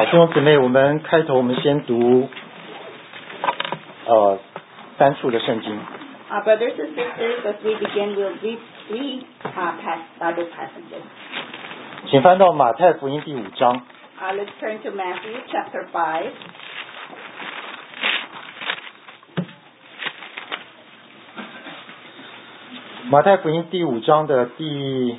弟兄姊妹，我们开头我们先读3处的圣经。 Brothers and sisters, as we begin, we'll read three Bible passages. 请翻到马太福音第5章。 Let's turn to Matthew chapter 5. 马太福音第5章的第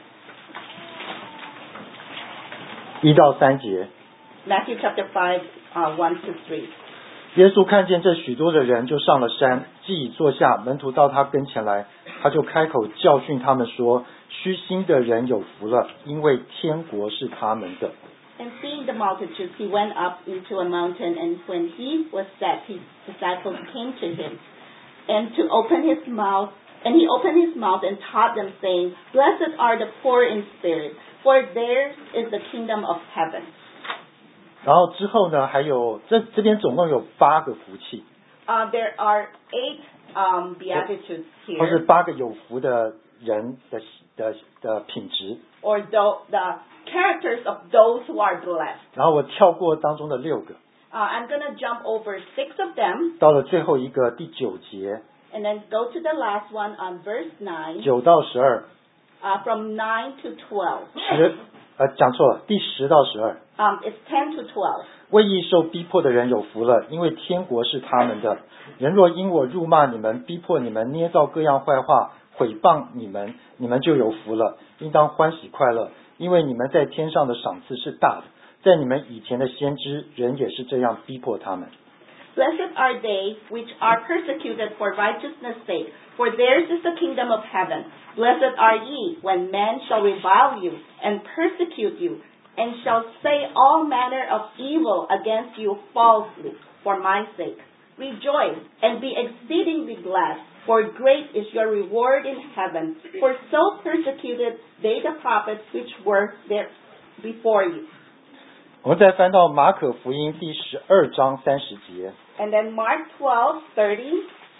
1到3节。 Matthew chapter 5, 1 to 3. 耶稣看见这许多的人，就上了山，既已坐下，门徒到他跟前来，他就开口教训他们说：虚心的人有福了，因为天国是他们的。 And seeing the multitudes, he went up into a mountain, and when he was set, his disciples came to him, and he opened his mouth and taught them, saying, Blessed are the poor in spirit, for theirs is the kingdom of heaven. 然后之后呢，还有这边总共有8个福气。 There are 8 beatitudes here. 或是8个有福的人的品质。 Or the characters of those who are blessed. 然后我跳过当中的6个。 I'm going to jump over 6 of them. 到了最后一个第9节。 And then go to the last one on verse 9. 9到12。 From 9 to 12. 讲错了，第10到12。 It's 10 to 12. 为义受逼迫的人有福了，因为天国是他们的。人若因我辱骂你们，逼迫你们，捏造各样坏话，毁谤你们，你们就有福了，应当欢喜快乐，因为你们在天上的赏赐是大的。在你们以前的先知，人也是这样逼迫他们。 Blessed are they which are persecuted for righteousness' sake, for theirs is the kingdom of heaven. Blessed are ye, when men shall revile you, and persecute you, and shall say all manner of evil against you falsely, for my sake. Rejoice, and be exceedingly glad, for great is your reward in heaven. For so persecuted they the prophets which were there before you. 我们再翻到马可福音第12章30节。 And then Mark 12:30.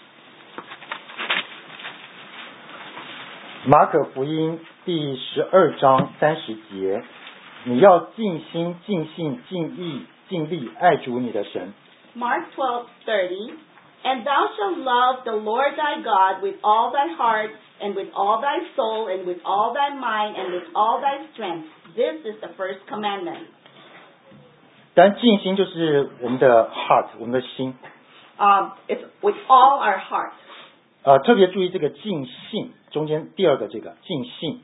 马可福音第12章30节，你要尽心、尽性、尽意、尽力爱主你的神。 Mark 12:30. And thou shalt love the Lord thy God with all thy heart, and with all thy soul, and with all thy mind, and with all thy strength. This is the first commandment. 但尽心就是我们的 heart， 我们的心。 It's with all our heart. 特别注意这个尽性，中间第2个这个尽性。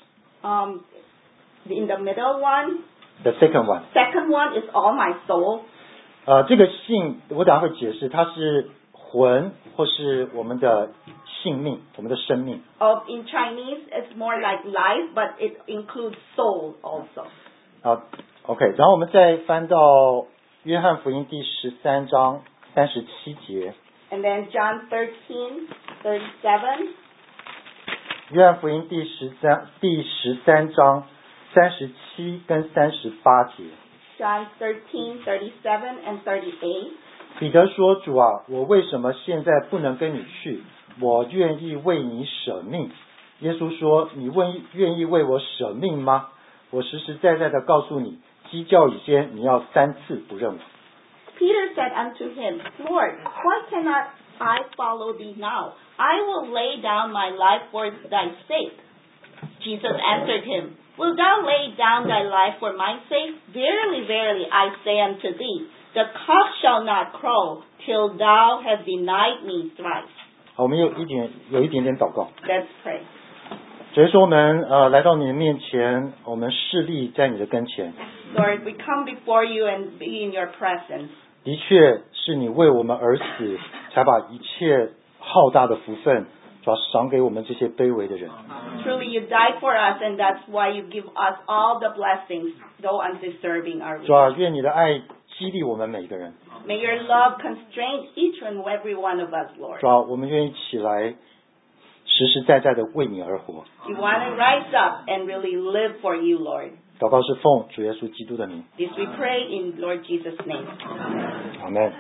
In the middle one. The second one. Second one is all my soul. 这个性我等下会解释，它是魂或是我们的性命，我们的生命。 In Chinese, it's more like life, but it includes soul also. OK， 然后我们再翻到约翰福音第13章37节。 And then John 13:37. 约翰福音第13章37跟38节。 John 13:37 and 38. 彼得说：主啊，我为什么现在不能跟你去？我愿意为你舍命。耶稣说：你愿意为我舍命吗？我实实在在的告诉你，鸡叫以先，你要3次不认我。 Peter said unto him, Lord, why cannot I follow thee now? I will lay down my life for thy sake. Jesus answered him, Wilt thou lay down thy life for my sake? Verily, verily, I say unto thee, the cock shall not crow till thou hast denied me thrice. 好，我们有一点点祷告。 Let's pray. 主耶稣，我们来到你的面前，我们侍立在你的跟前。 Lord, we come before you and be in your presence. 的确是你为我们而死，才把一切浩大的福分赏给我们这些卑微的人。 Truly, you died for us, and that's why you give us all the blessings, though undeserving are we. 主啊，愿你的爱激励我们每一个人。 May your love constrain each and every one of us, Lord. 主啊，我们愿意起来，实实在在的为你而活。 You want to rise up and really live for you, Lord. 祷告是奉主耶稣基督的名。 This we pray in Lord Jesus' name. 阿们。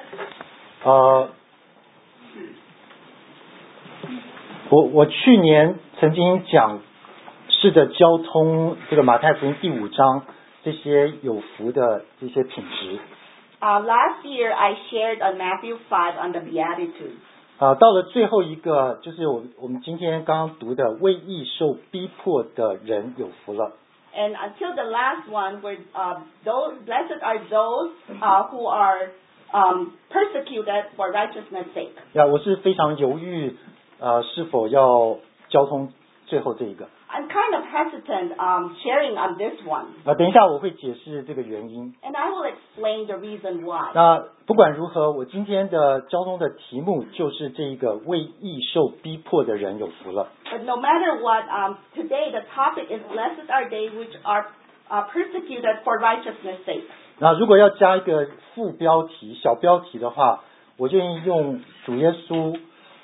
我去年曾经试着交通这个马太福音第5章这些有福的这些品质。 Last year I shared on Matthew 5 on the Beatitudes. 到了最后一个，就是我们今天刚刚读的，为义受逼迫的人有福了。 And until the last one, where blessed are those who are persecuted for righteousness' sake. 我是非常犹豫，是否要交通最后这一个。 I'm kind of hesitant sharing on this one. 等一下我会解释这个原因。 And I will explain the reason why. 那不管如何，我今天的交通的题目就是这一个为义受逼迫的人有福了。 But no matter what, today the topic is blessed are they which are persecuted for righteousness' sake. 那如果要加一个副标题、小标题的话，我就用主耶稣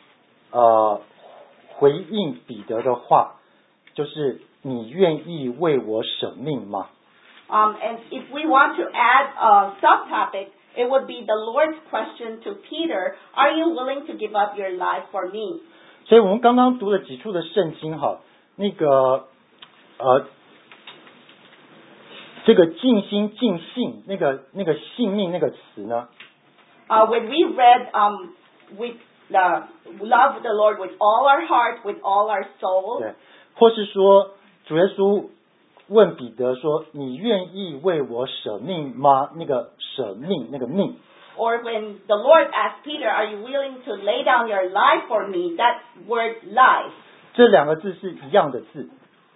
回应彼得的话，就是你愿意为我舍命吗？ And if we want to add a subtopic, it would be the Lord's question to Peter, are you willing to give up your life for me? 所以我们刚刚读了几处的圣经那个这个尽心尽性那个性命那个词呢 when we read with love the Lord with all our heart, with all our soul, 对，或是说主耶稣问彼得说你愿意为我舍命吗？那个舍命那个命 or when the Lord asked Peter, are you willing to lay down your life for me? That word life. 这两个字是一样的字。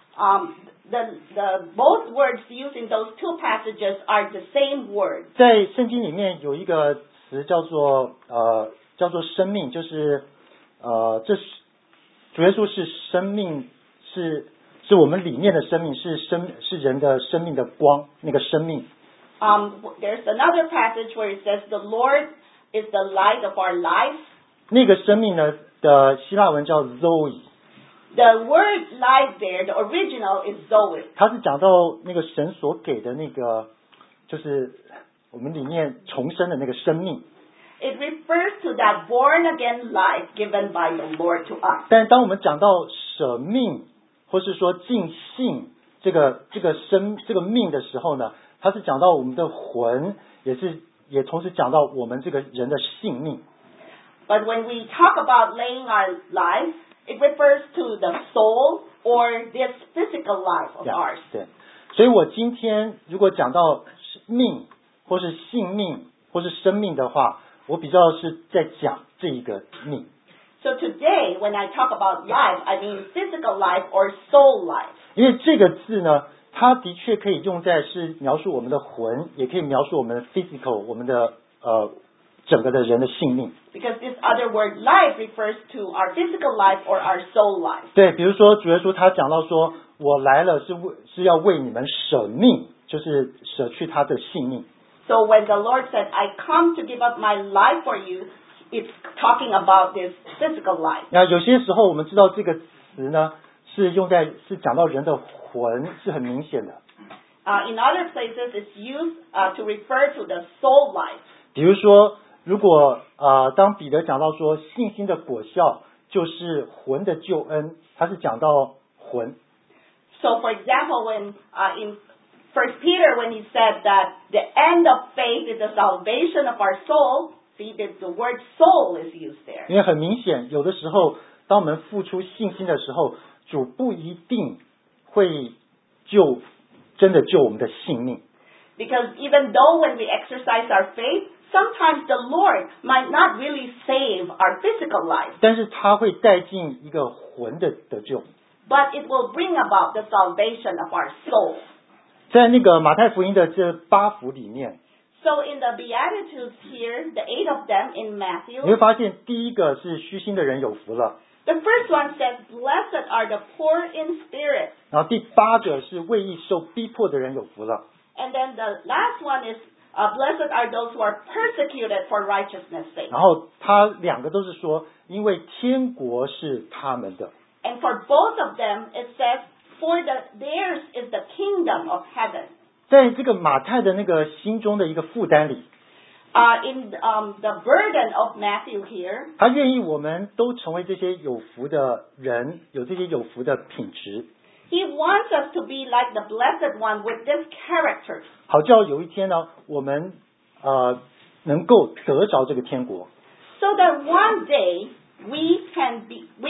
Both words used in those two passages are the same word. 在圣经里面有一个词叫做生命，就是这是主耶稣是生命，是我们里面的生命，是人的生命的光，那个生命。 There's another passage where it says the Lord is the light of our life. 那个生命呢的希腊文叫 Zoe。The word life there, the original is Zoe. 它是讲到那个神所给的那个，就是我们里面重生的那个生命。 It refers to that born again life given by the Lord to us. 但当我们讲到舍命，或是说尽性这个命的时候呢，它是讲到我们的魂，也同时讲到我们这个人的性命。 But when we talk about laying our life, it refers to the soul or this physical life of ours. 对，所以我今天如果讲到命，或是性命，或是生命的话，我比较是在讲这一个命。 So today, when I talk about life, I mean physical life or soul life. 因为这个字呢，它的确可以用在是描述我们的魂，也可以描述我们的 physical， 我们的整个的人的性命。 Because this other word life refers to our physical life or our soul life. 对，比如说主耶稣他讲到说，我来了是要为你们舍命，就是舍去他的性命。 So when the Lord said, I come to give up my life for you, it's talking about this physical life. 那有些时候我们知道这个词呢，是讲到人的魂，是很明显的。 In other places, it's used to refer to the soul life. 比如说，如果当彼得讲到说信心的果效就是魂的救恩，他是讲到魂。 So for example, when in 1 Peter, when he said that the end of faith is the salvation of our soul, see that the word soul is used there. 因为很明显，有的时候当我们付出信心的时候，主不一定会真的救我们的性命。 Because even though when we exercise our faith, sometimes the Lord might not really save our physical life. 但是他会带进一个魂的得救。 But it will bring about the salvation of our soul. 在那个马太福音的这8福里面， So in the Beatitudes here, the 8 of them in 你 Matthew, 会发现第一个是虚心的人有福了， the first one says, Blessed are the poor in spirit. 然后第8个是为义受逼迫的人有福了， And then the last one is, Blessed are those who are persecuted for righteousness' sake. 然后他2个都是说，因为天国是他们的。 And for both of them, it says, theirs is the kingdom of heaven. 在这个马太的那个心中的一个负担里， In the burden of Matthew here, 他愿意我们都成为这些有福的人，有这些有福的品质。 He wants us to be like the Blessed One with this character. 好叫有一天呢，我们能够得着这个天国。 So that one day we can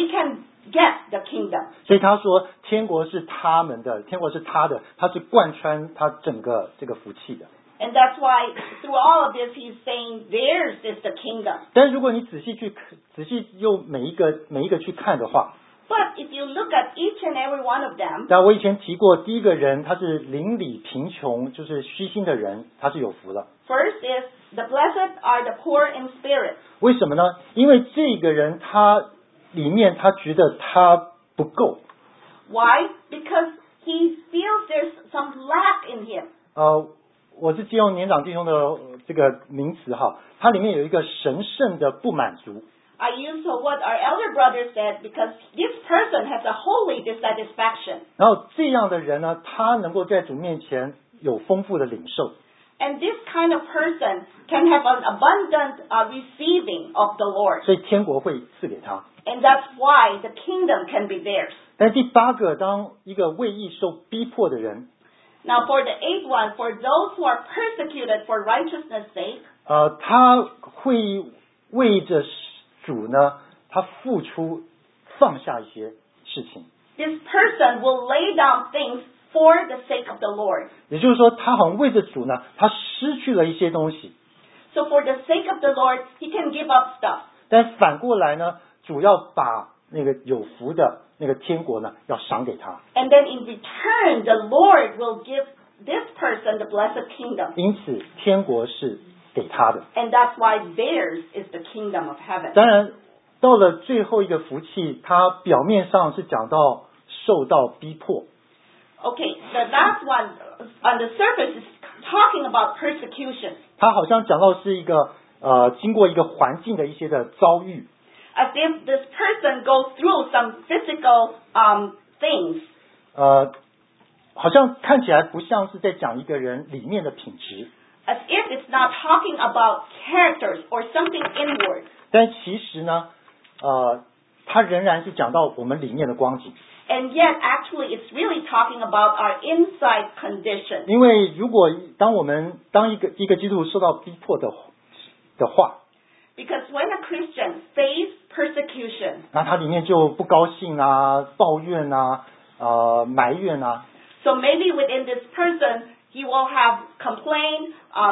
get the kingdom. 所以他说，天国是他们的，天国是他的，他是贯穿他整个这个福气的。 And that's why through all of this he's saying theirs is the kingdom. 但是如果你仔细用每一个去看的话， But if you look at each and every one of them, 那我以前提过，第一个人他是邻里贫穷，就是虚心的人，他是有福了。 first is the blessed are the poor in spirit. 为什么呢？因为这个人他里面他觉得他不够。 Why? Because he feels there's some lack in him. 我是借用年长弟兄的这个名词哈，它里面有一个神圣的不满足。 I use what our elder brother said because this person has a holy dissatisfaction. 然后这样的人呢，他能够在主面前有丰富的领受。 And this kind of person can have an abundant receiving of the Lord. 所以天国会赐给他。 And that's why the kingdom can be theirs. 但第8个，当一个为义受逼迫的人， Now for the 8th one, for those who are persecuted for righteousness' sake, 他会为着主呢，他付出放下一些事情。 this person will lay down things for the sake of the Lord. 也就是说，他好像为着主呢，他失去了一些东西。 So for the sake of the Lord, he can give up stuff. 但反过来呢，主要把那个有福的那个天国呢，要赏给他。 And then in return, the Lord will give this person the blessed kingdom. 因此，天国是给他的。 And that's why theirs is the kingdom of heaven. 当然，到了最后一个福气，他表面上是讲到受到逼迫。 Okay, the last one on the surface is talking about persecution. 他好像讲到是一个经过一个环境的一些的遭遇。 As if this person goes through some physical things. 好像看起来不像是在讲一个人里面的品质。 As if it's not talking about characters or something inward. 但其实呢，他仍然是讲到我们里面的光景。 And yet, actually, it's really talking about our inside condition. 因为如果当一个基督徒受到逼迫的话， Because when a Christian face persecution, 那他里面就不高兴啊、抱怨啊、埋怨啊。 so maybe within this person, he will have complaint,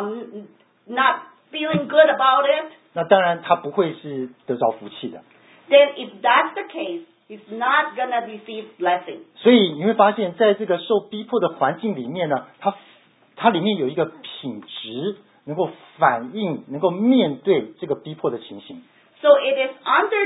not feeling good about it. 那当然他不会是得着福气的。 Then if that's the case, he's not going to receive blessing. 所以你会发现在这个受逼迫的环境里面呢，它里面有一个品质能够反映、能够面对这个逼迫的情形。 So it is under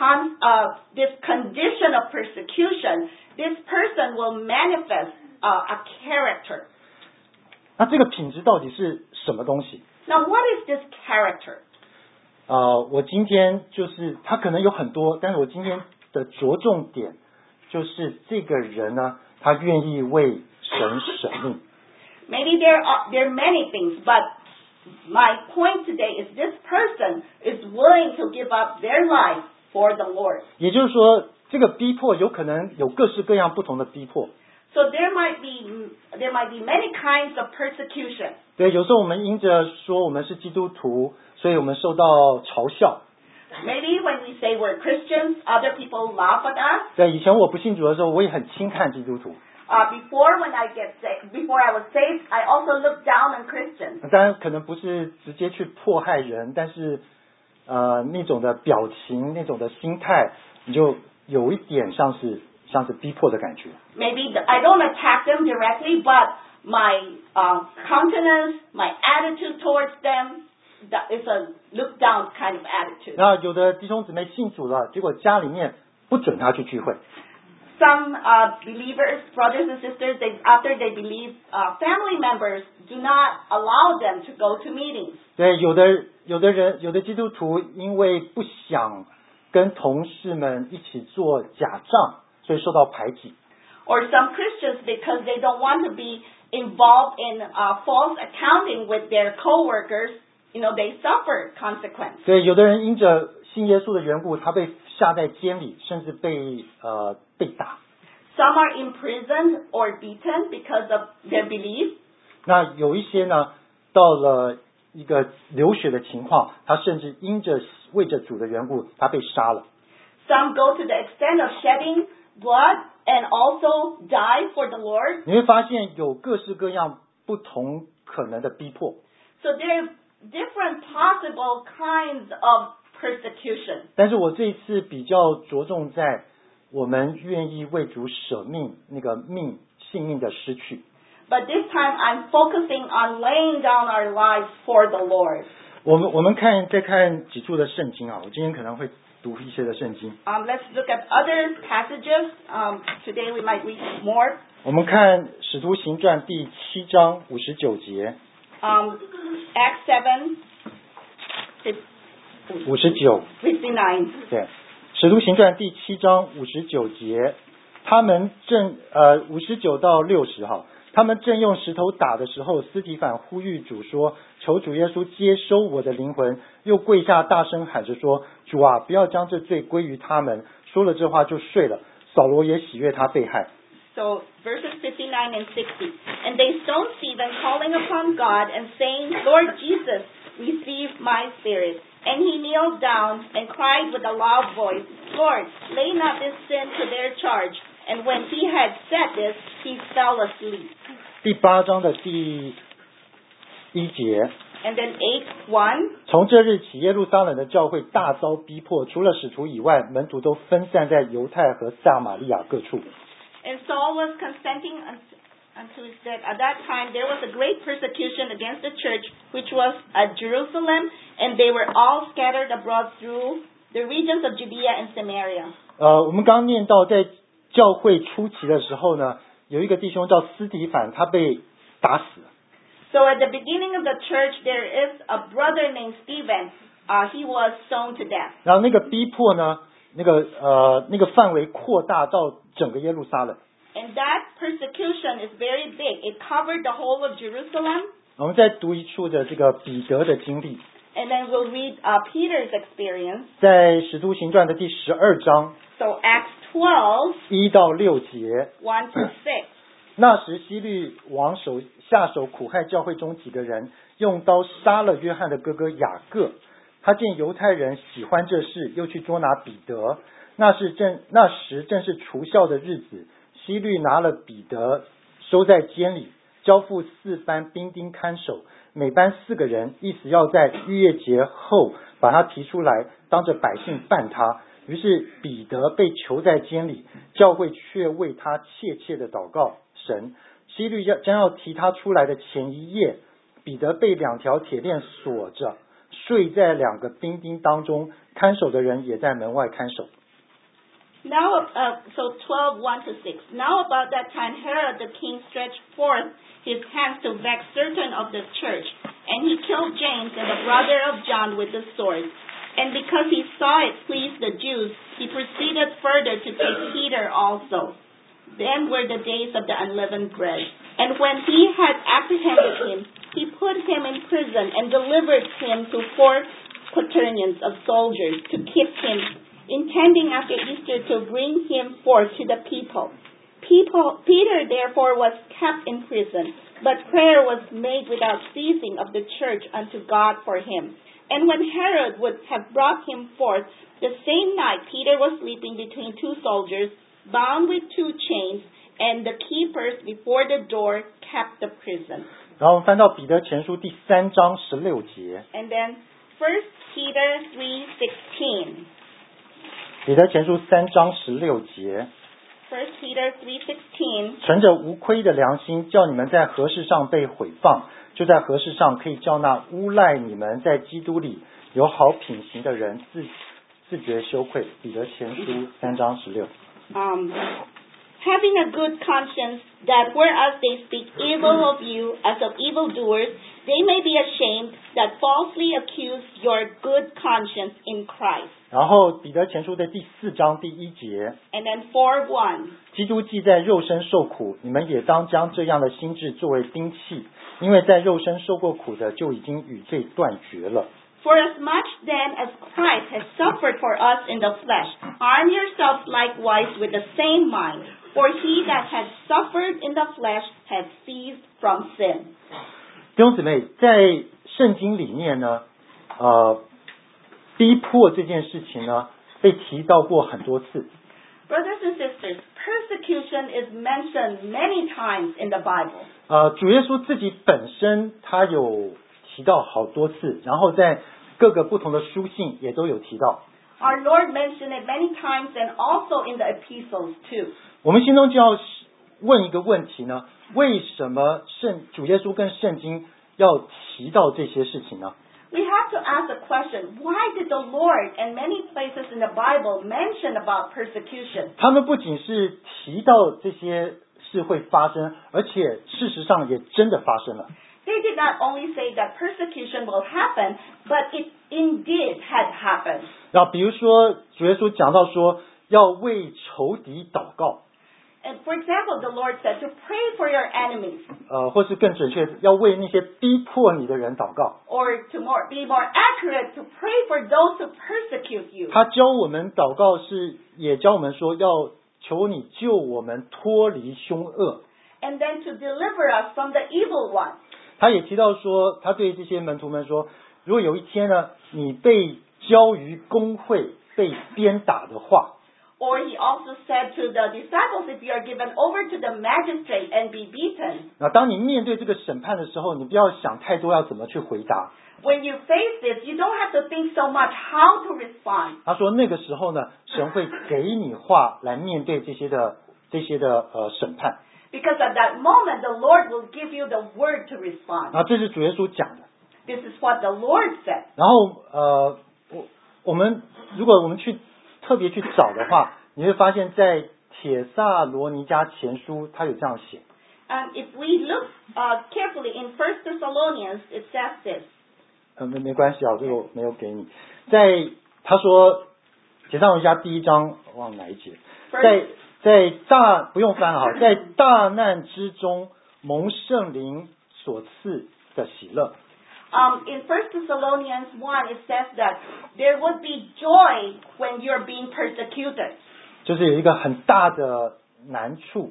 this condition of persecution, this person will manifest a character. 那这个品质到底是什么东西？ Now, what is this character? 我今天就是他可能有很多，但是我今天的着重点就是这个人呢，他愿意为神舍命。 Maybe there are many things, but my point today is this person is willing to give up their life for the Lord. 也就是说，这个逼迫有可能有各式各样不同的逼迫。 So there might be many kinds of persecution. 对，有时候我们因着说我们是基督徒，所以我们受到嘲笑。 Maybe when we say we're Christians, other people laugh at us. 对，以前我不信主的时候，我也很轻看基督徒。 Before I was saved, I also looked down on Christians. 当然可能不是直接去迫害人，但是那种的表情、那种的心态，你就有一点像是逼迫的感觉。 Maybe I don't attack them directly, but my countenance, my attitude towards them, that is a look down kind of attitude. 那有的弟兄姊妹信主了，结果家里面不准他去聚会。 Some believers, brothers and sisters, after they believe, family members do not allow them to go to meetings. 对，有的基督徒因为不想跟同事们一起做假账，所以受到排挤。 Or some Christians, because they don't want to be involved in false accounting with their coworkers, they suffer consequence. 对，有的人因着信耶稣的缘故，他被下在监里，甚至被打。 Some are imprisoned or beaten because of their belief. 那有一些呢，到了一个流血的情况，他甚至为着主的缘故，他被杀了。 Some go to the extent of shedding blood and also die for the Lord. 你会发现有各式各样不同可能的逼迫。 So there are different possible kinds of persecution. 但是我这一次比较着重在我们愿意为主舍命，那个性命的失去。 But this time I'm focusing on laying down our lives for the Lord. 我们再看几处的圣经啊，我今天可能会读一些的圣经。 Let's look at other passages. Today we might read more. 我们看使徒行传第7章59节。 Acts 7, 59. 对，使徒行传第7章59节，他们正59到60哈，他们正用石头打的时候，司提反呼吁主说：“求主耶稣接收我的灵魂。”又跪下大声喊着说：“主啊，不要将这罪归于他们。”说了这话就睡了。扫罗也喜悦他被害。 So verses 59 and 60. And they stoned Stephen, calling upon God and saying, Lord Jesus, receive my spirit. And he kneeled down and cried with a loud voice, Lord, lay not this sin to their charge. And when he had said this, he fell asleep. 第8章的第1节。 And then 8:1. 从这日起，耶路撒冷的教会大遭逼迫，除了使徒以外，门徒都分散在犹太和撒玛利亚各处。 And Saul was consenting unto his death. At that time, there was a great persecution against the church, which was at Jerusalem, and they were all scattered abroad through the regions of Judea and Samaria. 我们刚念到，在教会初期的时候呢，有一个弟兄叫司提反，他被打死。 So at the beginning of the church, there is a brother named Stephen. He was stoned to death. 然后那个逼迫呢，那个范围扩大到整个耶路撒冷。 And that persecution is very big. It covered the whole of Jerusalem. 我们再读一处的这个彼得的经历。 And then we'll read Peter's experience. 在使徒行传的第12章。 So Acts 12. 1到6节。 1 to 6. 那时希律王下手苦害教会中几个人，用刀杀了约翰的哥哥雅各。他见犹太人喜欢这事，又去捉拿彼得。那时正是除酵的日子，希律拿了彼得收在监里，交付4班兵丁看守，每班4个人，意思要在逾越节后把他提出来，当着百姓办他。于是彼得被囚在监里，教会却为他切切的祷告神。希律将要提他出来的前一夜，彼得被2条铁链锁着，睡在2个兵丁当中，看守的人也在门外看守。 Now, so 12:1 to 6. Now about that time, Herod the king stretched forth his hands to vex certain of the church, and he killed James and the brother of John with the sword. And because he saw it pleased the Jews, he proceeded further to take Peter also. Then were the days of the unleavened bread. And when he had apprehended him, he put him in prison and delivered him to 4 quaternions of soldiers to keep him, intending after Easter to bring him forth to the people. Peter therefore was kept in prison, but prayer was made without ceasing of the church unto God for him. And when Herod would have brought him forth, the same night Peter was sleeping between 2 soldiers, bound with 2 chains, and the keepers before the door kept the prison. 然后我们翻到彼得前书第3章16节。 And then 1 Peter 3:16. 彼得前书3章16节。 1 Peter 3:16. 存着无亏的良心，叫你们在何事上被毁谤，就在何事上可以叫那诬赖你们在基督里有好品行的人自觉羞愧。彼得前书3章16。 Having a good conscience, that whereas they speak evil of you as of evildoers, they may be ashamed that falsely accuse your good conscience in Christ. 然后彼得前书的第4章第1节。 And then 4:1. 基督既在肉身受苦，你们也当将这样的心志作为兵器，因为在肉身受过苦的，就已经与罪断绝了。 For as much then as Christ has suffered for us in the flesh, arm yourselves likewise with the same mind. For he that has suffered in the flesh has ceased from sin. 弟兄姊妹，在圣经里面呢，逼迫这件事情呢，被提到过很多次。 Brothers and sisters, persecution is mentioned many times in the Bible. 主耶稣自己本身他有提到好多次，然后在各个不同的书信也都有提到。 Our Lord mentioned it many times and also in the epistles too. 我们心中就要问一个问题呢：为什么主耶稣跟圣经要提到这些事情呢？ We have to ask the question, why did the Lord in many places in the Bible mention about persecution? 他们不仅是提到这些事会发生，而且事实上也真的发生了。 They did not only say that persecution will happen, but it indeed had happened. 然后比如说主耶稣讲到说要为仇敌祷告， And for example, the Lord said to pray for your enemies, 或是更准确，要为那些逼迫你的人祷告。 or to be more accurate, to pray for those who persecute you. 他教我们祷告也教我们说要求你救我们脱离凶恶。 And then to deliver us from the evil one. 他也提到说，他对这些门徒们说，如果有一天呢，你被交于公会，被鞭打的话， Or he also said to the disciples, if you are given over to the magistrate and be beaten, 那当你面对这个审判的时候，你不要想太多要怎么去回答。 when you face this, you don't have to think so much how to respond. 他说那个时候呢，神会给你话来面对这些的审判。 Because at that moment, the Lord will give you the word to respond. 然后这是主耶稣讲的。 This is what the Lord said. 然后如果我们特别去找的话，你会发现在帖撒罗尼迦前书他有这样写。 And if we look carefully in 1 Thessalonians, it says this. 没关系啊，这个我没有给你。他说帖撒罗尼迦第1章忘哪一节，不用翻哈，在大难之中蒙圣灵所赐的喜乐。 In 1 Thessalonians 1, it says that there would be joy when you're being persecuted. 就是有一个很大的难处。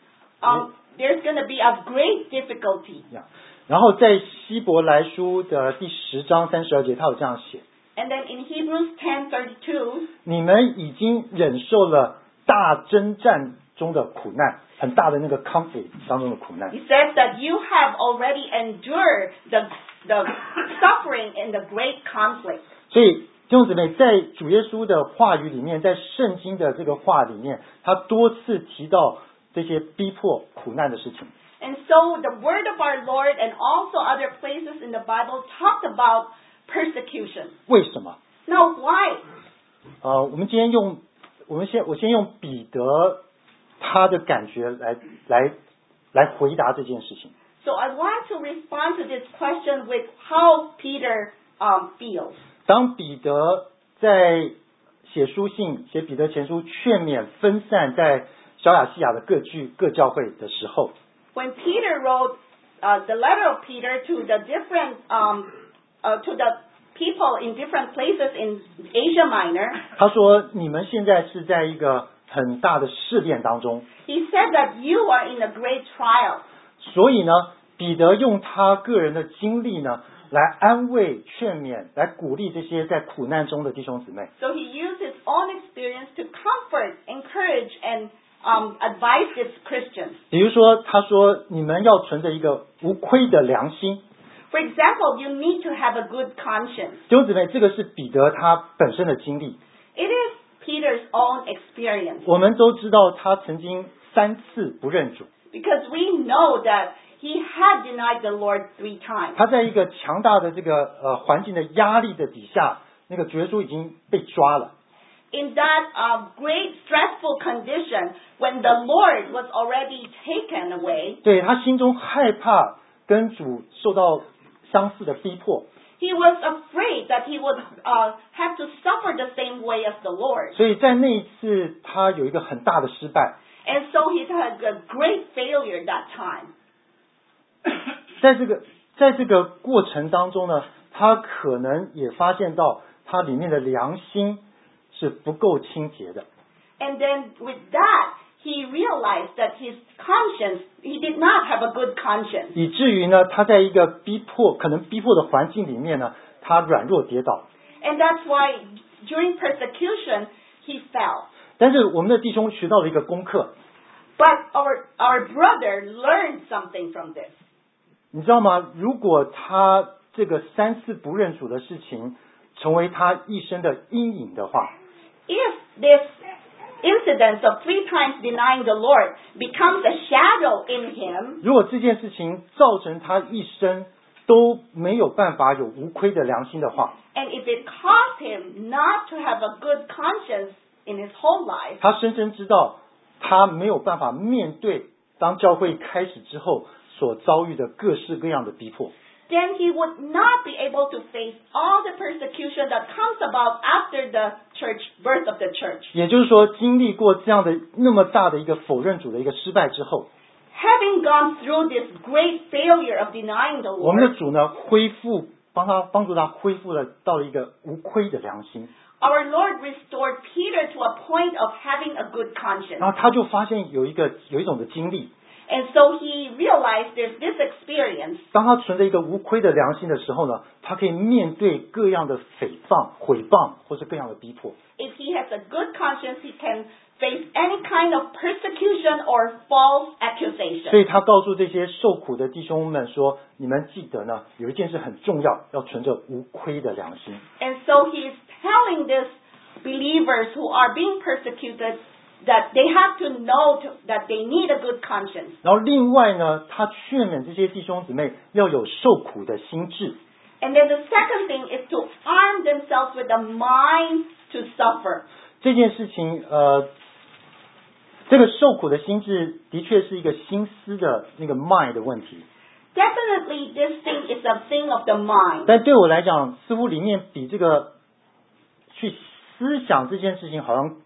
There's going to be a great difficulty. 然后在希伯来书的第10章32节，他有这样写。 And then in Hebrews 10:32, 你们已经忍受了大征战中的苦难，很大的那个 conflict 当中的苦难。 he says that you have already endured the suffering in the great conflict. 所以弟兄姊妹，在主耶稣的话语里面，在圣经的这个话里面，他多次提到这些逼迫苦难的事情。 And so the word of our Lord and also other places in the Bible talked about persecution. 为什么？ Now why? 我先用彼得他的感觉来回答这件事情。 So I want to respond to this question with how Peter feels. 当彼得在写书信、写彼得前书，劝勉分散在小亚细亚的各教会的时候， When Peter wrote the letter of Peter to the different to the people in different places in Asia Minor, 他说：“你们现在是在一个很大的试炼当中。” he said that you are in a great trial. 所以呢，彼得用他个人的经历呢，来安慰、劝勉、来鼓励这些在苦难中的弟兄姊妹。 So he used his own experience to comfort, encourage, and advise these Christians. 比如说，他说：“你们要存着一个无亏的良心。” For example, you need to have a good conscience. 弟兄姊妹，这个是彼得他本身的经历。 It is Peter's own experience. 我们都知道，他曾经3次不认主。 Because we know that he had denied the Lord 3 times. 他在一个强大的这个环境的压力的底下，那个主耶稣已经被抓了。 In that great stressful condition, when the Lord was already taken away, 对，他心中害怕跟主受到相似的逼迫， he was afraid that he would have to suffer the same way as the Lord. 所以在那一次他有一个很大的失败。 And so he had a great failure that time. 在这个过程当中呢，他可能也发现到他里面的良心是不够清洁的。 And then with that, he realized that his conscience, he did not have a good conscience. 以至于呢，他在一个可能逼迫的环境里面呢，他软弱跌倒。 And that's why during persecution, he fell. 但是我们的弟兄学到了一个功课， But our brother learned something from this. 你知道吗？如果他这个3次不认主的事情成为他一生的阴影的话， If this incident of 3 times denying the Lord becomes a shadow in him, 如果这件事情造成他一生都没有办法有无亏的良心的话， and if it caused him not to have a good conscience in his whole life, 他深深知道他没有办法面对当教会开始之后所遭遇的各式各样的逼迫， then he would not be able to face all the persecution that comes about after the birth of the church. 也就是说，经历过这样的那么大的一个否认主的一个失败之后， Having gone through this great failure of denying the 我们的 Lord, 主呢帮助他恢复了到了一个无亏的良心， our Lord restored Peter to a point of having a good conscience. 然后他就发现有一种的经历， And so he realized there's this experience. 当他存着一个无亏的良心的时候呢，他可以面对各样的诽谤或是各样的逼迫。 If he has a good conscience, he can face any kind of persecution or false 所 accusation. 以他告诉这些受苦的弟兄们说：“你们记得呢，有一件事很重要，要存着无亏的良心。” And so he is telling these believers who are being persecuted that they have to know that they need a good conscience. 然后另外呢，他劝勉这些弟兄姊妹要有受苦的心志。 And then the second thing is to arm themselves with a mind to suffer. 这件事情，这个受苦的心志的确是一个心思的那个 mind 的问题。 Definitely this thing is a thing of the mind. 但对我来讲，似乎里面比这个去思想这件事情好像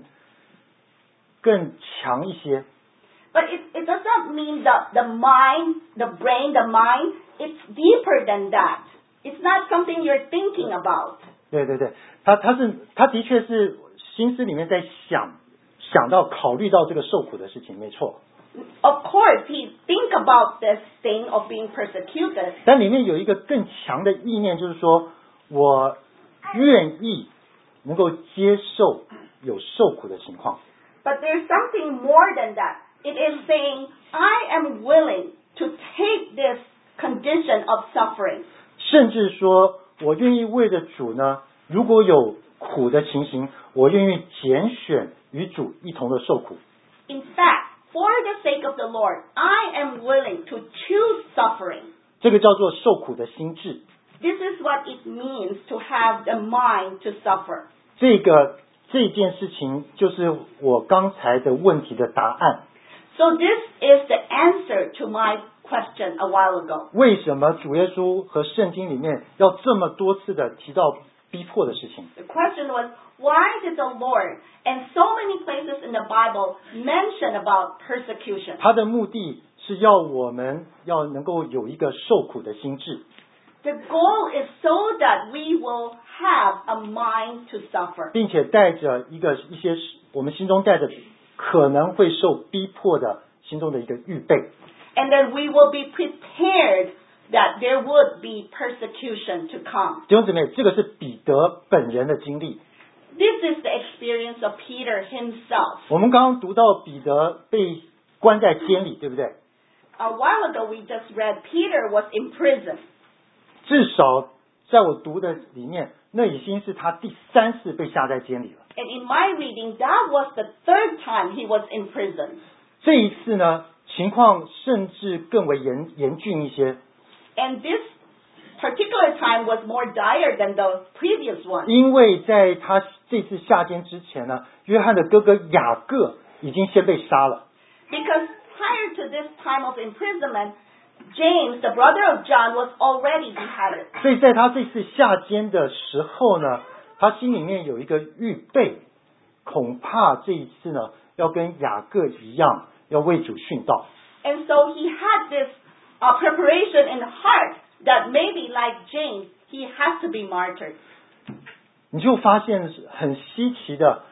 更强一些。 But it does not mean that the mind, the brain, the mind, it's deeper than that. It's not something you're thinking about. 对，他的确是心思里面在想到考虑到这个受苦的事情，没错。 Of course, he think about this thing of being persecuted. 但里面有一个更强的意念，就是说我愿意能够接受有受苦的情况。 But there's something more than that. It is saying, I am willing to take this condition of suffering. 甚至说我愿意为着主呢，如果有苦的情形，我愿意拣选与主一同的受苦。 In fact, for the sake of the Lord, I am willing to choose suffering. 这个叫做受苦的心志。 This is what it means to have the mind to suffer. 这件事情就是我刚才的问题的答案。 So this is the answer to my question a while ago. 为什么主耶稣和圣经里面要这么多次的提到逼迫的事情？ The question was, why did the Lord and so many places in the Bible mention about persecution? 他的目的是要我们要能够有一个受苦的心志， The goal is so that we will have a mind to suffer. 并且带着一些我们心中带着可能会受逼迫的心中的一个预备。 And then we will be prepared that there would be persecution to come. 弟兄姊妹，这个是彼得本人的经历。 This is the experience of Peter himself. 我们刚刚读到彼得被关在监里，对不对？ A while ago we just read Peter was in prison. 至少在我读的里面，那已经是他第3次被下在监里了。 And in my reading, that was the 3rd time he was in prison. 这一次呢，情况甚至更为严峻一些， And this particular time was more dire than the previous one. 因为在他这次下监之前呢，约翰的哥哥雅各已经先被杀了。 Because prior to this time of imprisonment, James, the brother of John, was already beheaded. 所以在他这次下监的时候呢，他心里面有一个预备，恐怕这一次呢，要跟雅各一样，要为主殉道。 And so he had this preparation in heart that maybe like James, he has to be martyred. 你就发现很稀奇的，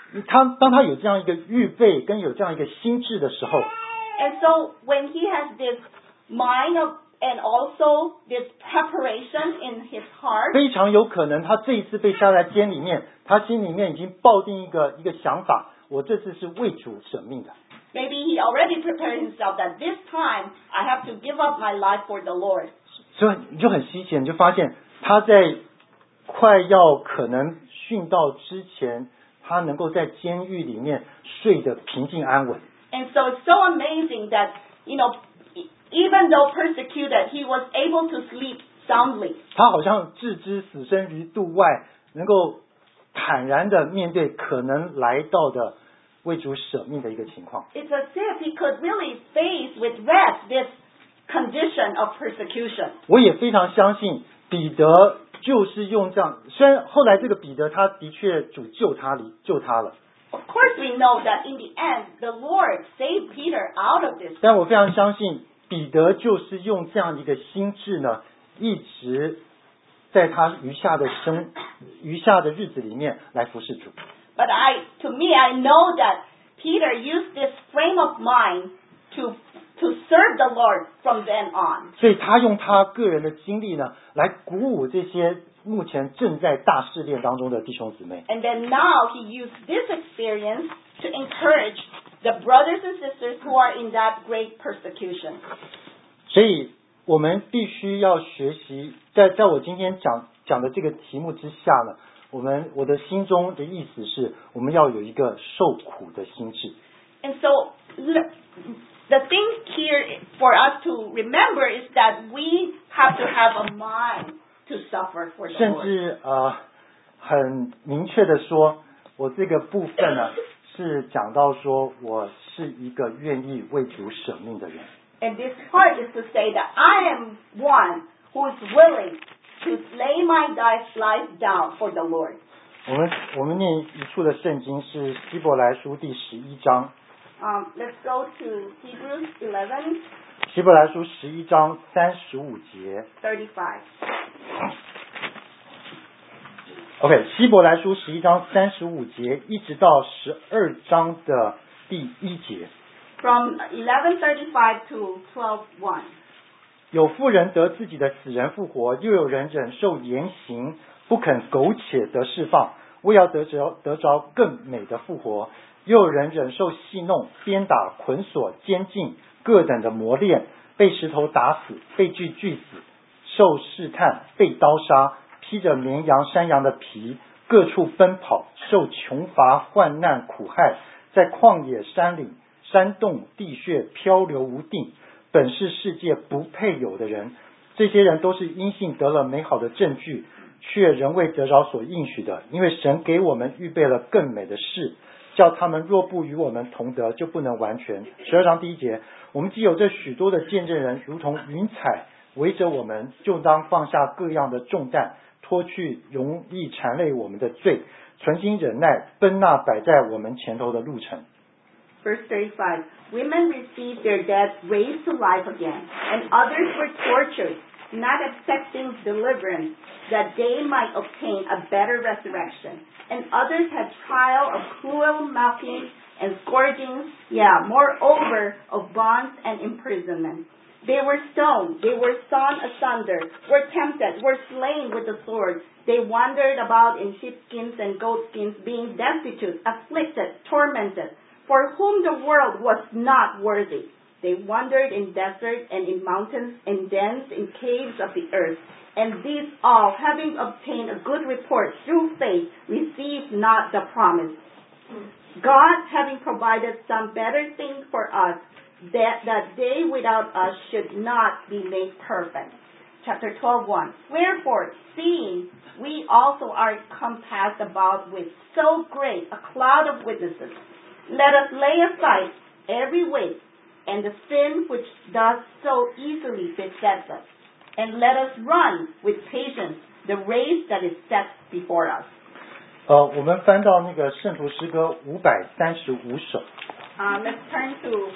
当他有这样一个预备跟有这样一个心智的时候 And so when he has this mind and also this preparation in his heart, 非常有可能他这一次被下在监里面，他心里面已经抱定一个想法，我这次是为主舍命的。 maybe he already prepared himself that this time I have to give up my life for the Lord. 所以你就很稀奇，你就发现他在快要可能殉道之前，他能够在监狱里面睡得平静安稳。 And so it's so amazing that, even though persecuted, he was able to sleep soundly. 他好像置之死生于度外，能够坦然的面对可能来到的为主舍命的一个情况。 It's as if he could really face with rest this condition of persecution. 我也非常相信彼得就是用这样，虽然后来这个彼得他的确主救他了， Of course we know that in the end, the Lord saved Peter out of this. 但我非常相信彼得就是用这样一个心智呢，一直在他余下的日子里面来服侍主。 But to me, I know that Peter used this frame of mind to serve the Lord from then on. 所以他用他个人的经历呢，来鼓舞这些目前正在大试炼当中的弟兄姊妹。 And then now he used this experience to encourage the brothers and sisters who are in that great persecution. 所以我们必须要学习，在我今天讲的这个题目之下呢，我的心中的意思是，我们要有一个受苦的心智。 And so the thing here for us to remember is that we have to have a mind to suffer for the 甚 Lord. 至很明确的说，我这个部分呢是讲到说我是一个愿意为主舍命的人。 And this part is to say that I am one who is willing to lay my life down for the Lord. 我们念一处的圣经是希伯来书第11章。 Let's go to Hebrews 11:35. 希伯来书11章35节。OK， 希伯来书11章35节一直到12章的第1节。 From 11:35 to 12:1. 有妇人得自己的死人复活，又有人忍受严刑，不肯苟且得释放，为要得着更美的复活。又有人忍受戏弄、鞭打、捆锁、监禁，各等的磨练，被石头打死，被锯死，受试探，被刀杀，披着绵羊、山羊的皮，各处奔跑，受穷乏、患难、苦害，在旷野、山岭、山洞、地穴漂流无定，本是世界不配有的人。这些人都是因信得了美好的证据，却仍未得着所应许的，因为神给我们预备了更美的事，叫他们若不与我们同得，就不能完全。12章第1节，我们既有这许多的见证人，如同云彩围着我们，就当放下各样的重担，脱去容易缠累我们的罪，存心忍耐，奔那摆在我们前头的路程。 Verse 35, women received their dead raised to life again, and others were tortured, not accepting deliverance, that they might obtain a better resurrection. And others had trial of cruel mocking and scourgings, moreover of bonds and imprisonment. They were stoned, they were sawn asunder, were tempted, were slain with the sword. They wandered about in sheepskins and goatskins, being destitute, afflicted, tormented, for whom the world was not worthy. They wandered in deserts and in mountains, in dens, in caves of the earth. And these all, having obtained a good report through faith, received not the promise. God, having provided some better things for us, that they without us should not be made perfect. Chapter 12:1. Wherefore, seeing we also are compassed about with so great a cloud of witnesses, let us lay aside every weight and the sin which does so easily beset us, and let us run with patience the race that is set before us. 我们翻到那个圣徒诗歌535首。 Let's turn to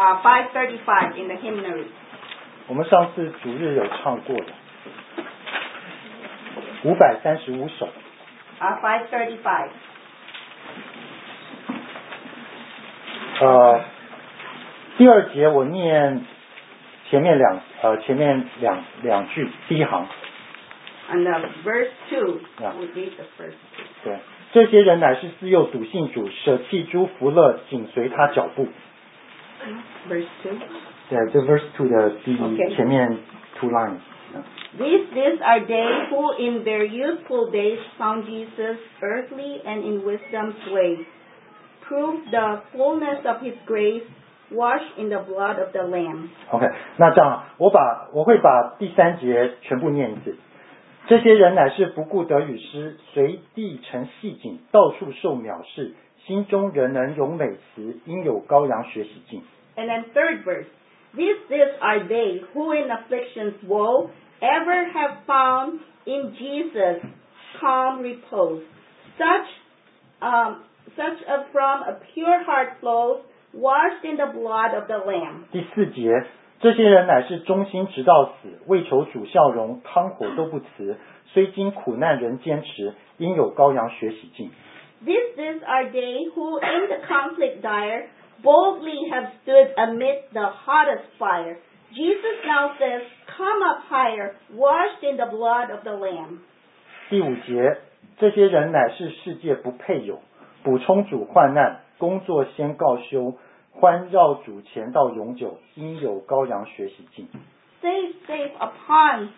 535 in the hymnary. 我们上次主日有唱过的535首。 535. 第二节我念前面两句，第一行。 And verse 2, Yeah. we read the first two. 对，这些人乃是自幼笃信主，舍弃诸福乐，紧随他脚步。 Verse 2. 对，这 verse 2的 Okay. 前面 two lines。 These are they who in their youthful days found Jesus earthly and in wisdom's way, proved the fullness of his grace, washed in the blood of the Lamb. OK， 那这样我会把第3节全部念一次。这些人乃是不顾得与失，随地成戏景，到处受藐视，心中仍能咏美词，因有羔羊学习尽。 And then third verse. These are they who in affliction's woe ever have found in Jesus calm repose. Such as from a pure heart flows, washed in the blood of the Lamb. 第4节，这些人乃是忠心直到死，为求主笑容，汤火都不辞，虽经苦难仍坚持，因有羔羊学习尽。 These are they who in the conflict dire boldly have stood amid the hottest fire. Jesus now says, come up higher, washed in the blood of the Lamb. 第5节，这些人乃是世界不配有，补充主患难，工作先告休，欢绕主前到永久，因有羔羊学习尽。 Save upon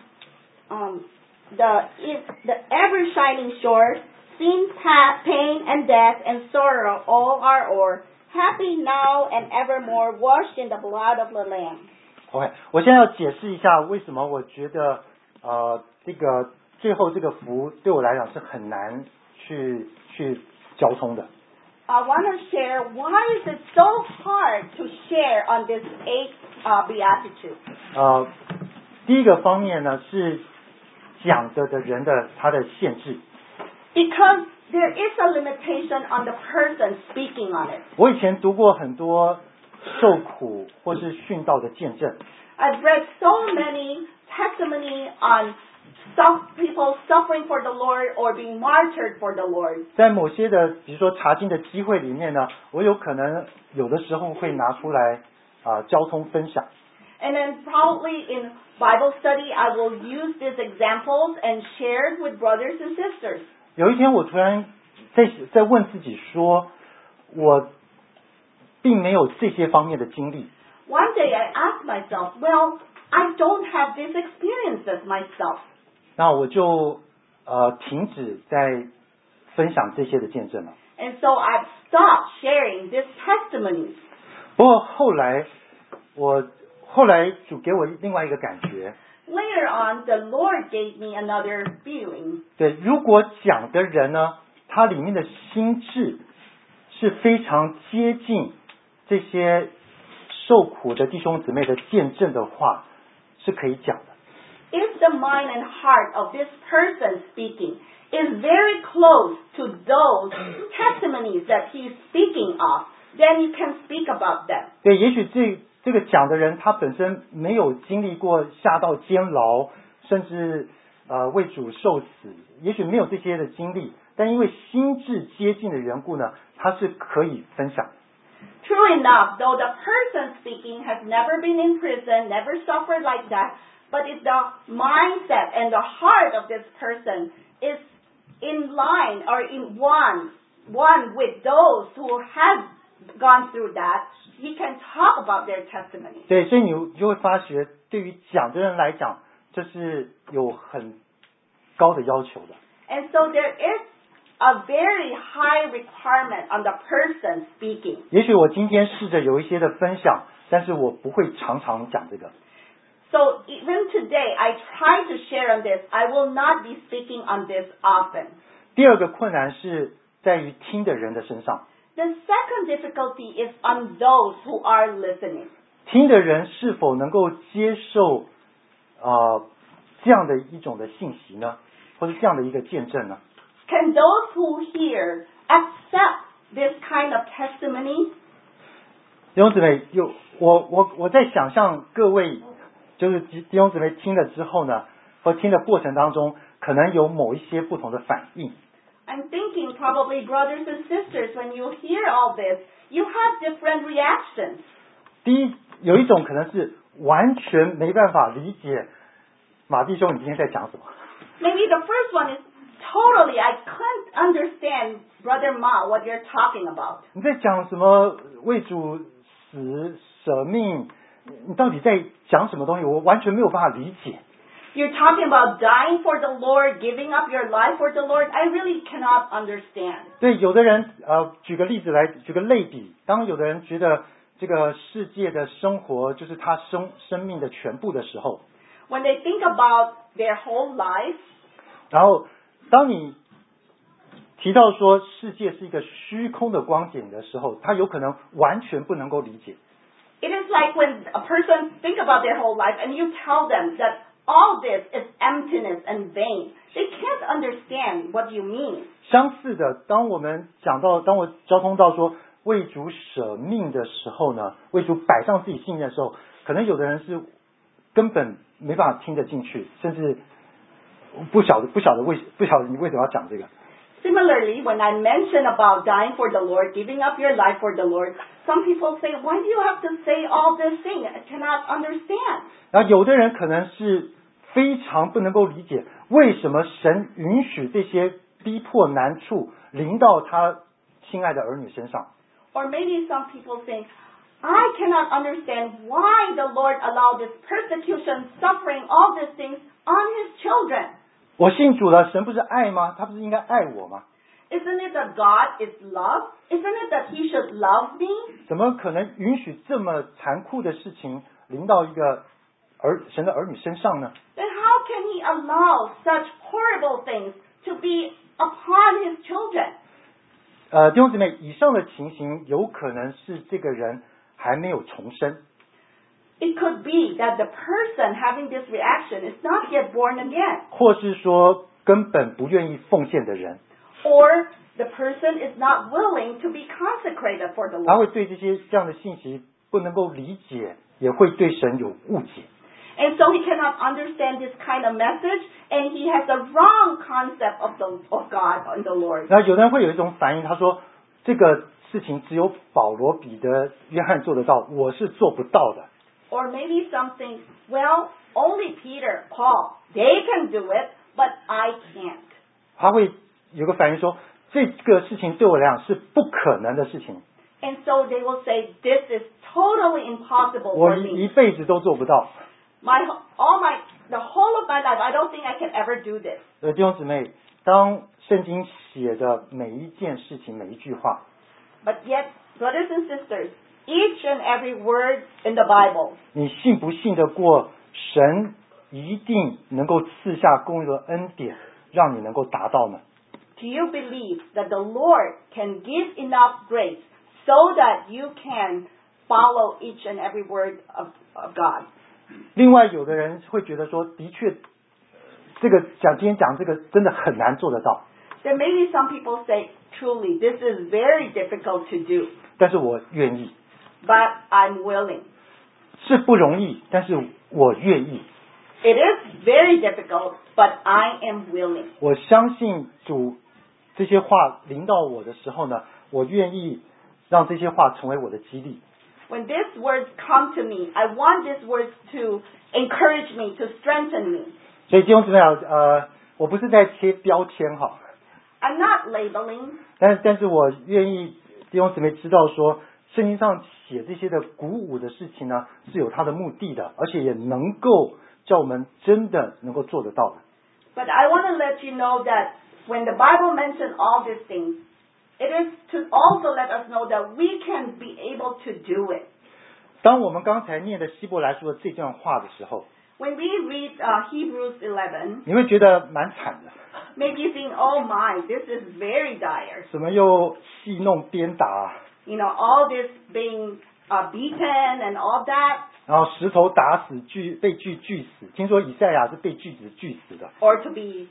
the ever shining shore, seen pain and death and sorrow all are o'er, happy now and evermore, washed in the blood of the Lamb. OK， 我现在要解释一下为什么我觉得这个最后这个福对我来讲是很难去交通的。 I want to share why is it so hard to share on this 8th beatitude. 第一个方面呢是讲的人的他的限制。 Because there is a limitation on the person speaking on it. 我以前读过很多受苦或是殉道的见证。 I've read so many testimony on people suffering for the Lord or being martyred for the Lord. 在某些的比如说查经的机会里面呢，我有可能有的时候会拿出来交通分享。 And then probably in Bible study I will use these examples and share it with brothers and sisters. 有一天我突然在问自己说，我并没有这些方面的经历。 One day I asked myself, well, I don't have these experiences myself. 那我就停止在分享这些的见证了。 And so I've stopped sharing these testimonies. 不过后来主给我另外一个感觉。 Later on, the Lord gave me another feeling. 对，如果讲的人呢，他里面的心智是非常接近这些受苦的弟兄姊妹的见证的话，是可以讲的。 If the mind and heart of this person speaking is very close to those testimonies that he is speaking of, then you can speak about them. 对，也许这个讲的人他本身没有经历过下到监牢，甚至为主受死，也许没有这些的经历，但因为心智接近的缘故呢，他是可以分享。 True enough, though the person speaking has never been in prison, never suffered like that, but if the mindset and the heart of this person is in line or in one with those who have gone through that, he can talk about their testimony. 对，所以你就会发觉，对于讲的人来讲，这是有很高的要求的。 And so there is a very high requirement on the person speaking. 也许我今天试着有一些的分享，但是我不会常常讲这个。 So even today, I try to share on this. I will not be speaking on this often. 第二个困难是在于听的人的身上。 The second difficulty is on those who are listening. 听的人是否能够接受这样的一种的信息呢，或者这样的一个见证呢？ Can those who hear accept this kind of testimony? 弟兄姊妹，我在想象各位就是弟兄姊妹听了之后呢，或听的过程当中，可能有某一些不同的反应。 I'm thinking probably brothers and sisters, when you hear all this, you have different reactions. 第一，有一种可能是完全没办法理解马弟兄你今天在讲什么。 Maybe the first one is totally, I couldn't understand, Brother Ma, what you're talking about. 你在讲什么为主死舍命？你到底在讲什么东西？我完全没有办法理解。 You're talking about dying for the Lord, giving up your life for the Lord. I really cannot understand. 对，有的人举个例子来，举个类比，当有的人觉得这个世界的生活就是他生命的全部的时候， When they think about their whole life, 然后当你提到说世界是一个虚空的光景的时候，他有可能完全不能够理解。 it is like when a person think about their whole life and you tell them that all this is emptiness and vain. They can't understand what you mean. 相似的，当我交通到说为主舍命的时候呢，为主摆上自己性命的时候，可能有的人是根本没办法听得进去，甚至不晓得你为什么要讲这个。 Similarly, when I mention about dying for the Lord, giving up your life for the Lord, some people say, why do you have to say all this thing? I cannot understand. 然后有的人可能是非常不能够理解，为什么神允许这些逼迫难处临到他亲爱的儿女身上。 Or maybe some people think, I cannot understand why the Lord allowed this persecution, suffering, all these things on His children. 我信主了，神不是爱吗？他不是应该爱我吗？ Isn't it that God is love? Isn't it that He should love me? 怎么可能允许这么残酷的事情临到一个神的儿女身上呢？ Then how can He allow such horrible things to be upon His children? 弟兄姊妹，以上的情形有可能是这个人还没有重生。 It could be that the person having this reaction is not yet born again. 或是说根本不愿意奉献的人， Or the person is not willing to be consecrated for the 他 Lord. 会对这样的信息不能够理解，也会对神有误解。 And so he cannot understand this kind of message, and he has a wrong concept of God and the Lord. 那有的人会有一种反应，他说这个事情只有保罗、彼得、约翰做得到，我是做不到的。 Or maybe something, well, only Peter, Paul, they can do it, but I can't. 他会有个反应说，这个事情对我来讲是不可能的事情， And so they will say, this is totally impossible 我 for 一 me. 辈子都做不到。 The whole of my life, I don't think I can ever do this. 弟兄姊妹，当圣经写的每一件事情、每一句话， But yet, brothers and sisters, each and every word in the Bible, 你信不信得过神一定能够赐下公义的恩典，让你能够达到呢？ do you believe that the Lord can give enough grace so that you can follow each and every word of God? 另外，有的人会觉得说，的确，今天讲这个真的很难做得到， Then maybe some people say, truly, this is very difficult to do, 但是我愿意， but I'm willing. 是不容易，但是我愿意。 It is very difficult, but I am willing. 我相信主这些话临到我的时候呢，我愿意让这些话成为我的激励。 When these words come to me, I want these words to encourage me, to strengthen me. 所以弟兄姊妹我不是在贴标签哈， I'm not labeling, 但是我愿意弟兄姊妹知道说，圣经上写这些的鼓舞的事情呢，是有它的目的的，而且也能够叫我们真的能够做得到的。 but I want to let you know that when the Bible mentions all these things, it is to also let us know that we can be able to do it. 当我们刚才念的希伯来书的这段话的时候， When we read Hebrews 11, 你会觉得蛮惨的， maybe you think, oh my, this is very dire. 怎么又戏弄鞭打啊， You know, all this being beaten and all that, 然后石头打死，被锯死。听说以赛亚是被锯子锯死的。 or to be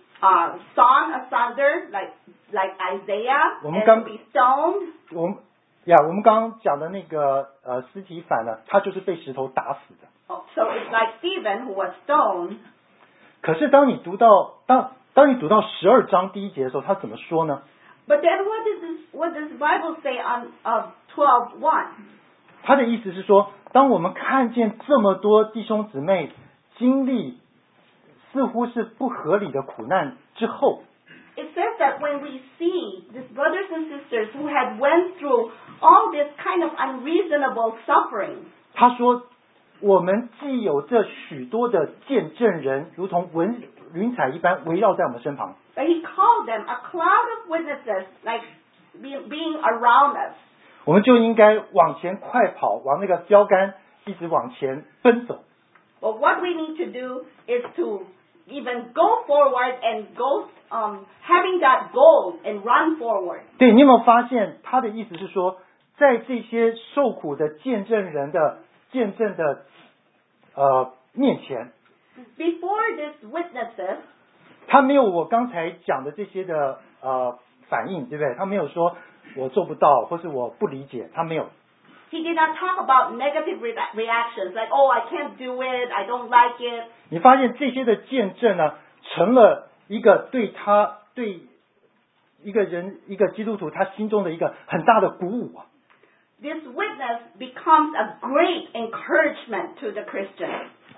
sawn asunder like Isaiah, Well, and to be stoned. 我们刚刚讲的那个司提反呢，他就是被石头打死的。 So it's like Stephen who was stoned. 可是当你读到当你读到12章第1节的时候，他怎么说呢？ But then what does the Bible say on 12:1? 他的意思是说，当我们看见这么多弟兄姊妹经历似乎是不合理的苦难之后， It says that when we see these brothers and sisters who had went through all this kind of unreasonable suffering, 他说我们既有这许多的见证人，如同云彩一般围绕在我们身旁， but he called them a cloud of witnesses, like being around us. 我们就应该往前快跑，往那个标杆一直往前奔走。 But what we need to do is to even go forward and go, having that goal and run forward. 对，你有没有发现他的意思是说，在这些受苦的见证人的见证的面前， Before these witnesses, 他没有我刚才讲的这些的反应，对不对？他没有说我做不到，或是我不理解，他没有。 he did not talk about negative reactions, like, oh, I can't do it, I don't like it. 你发现这些的见证呢，成了一个对一个人一个基督徒他心中的一个很大的鼓舞啊。 This witness becomes a great encouragement to the Christian.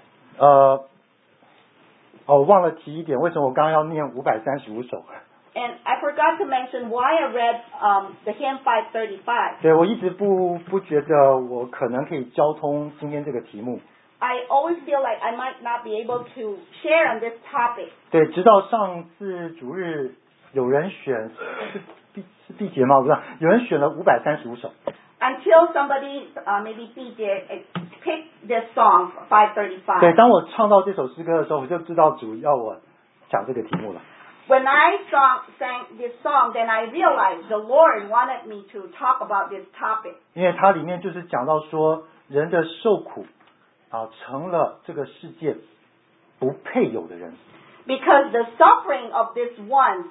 我忘了提一点，为什么我刚刚要念535首？ And I forgot to mention why I read the hymn 535. 对，我一直不觉得我可能可以交通今天这个题目。 I always feel like I might not be able to share on this topic. 对，直到上次主日有人选是缔结吗？我不知道，有人选了535首。 Until somebody, maybe DJ, picked this song, 535. 对，当我唱到这首诗歌的时候，我就知道主要我讲这个题目了。 When I sang this song, then I realized the Lord wanted me to talk about this topic. 因为它里面就是讲到说，人的受苦成了这个世界不配有的人。 Because the suffering of these ones,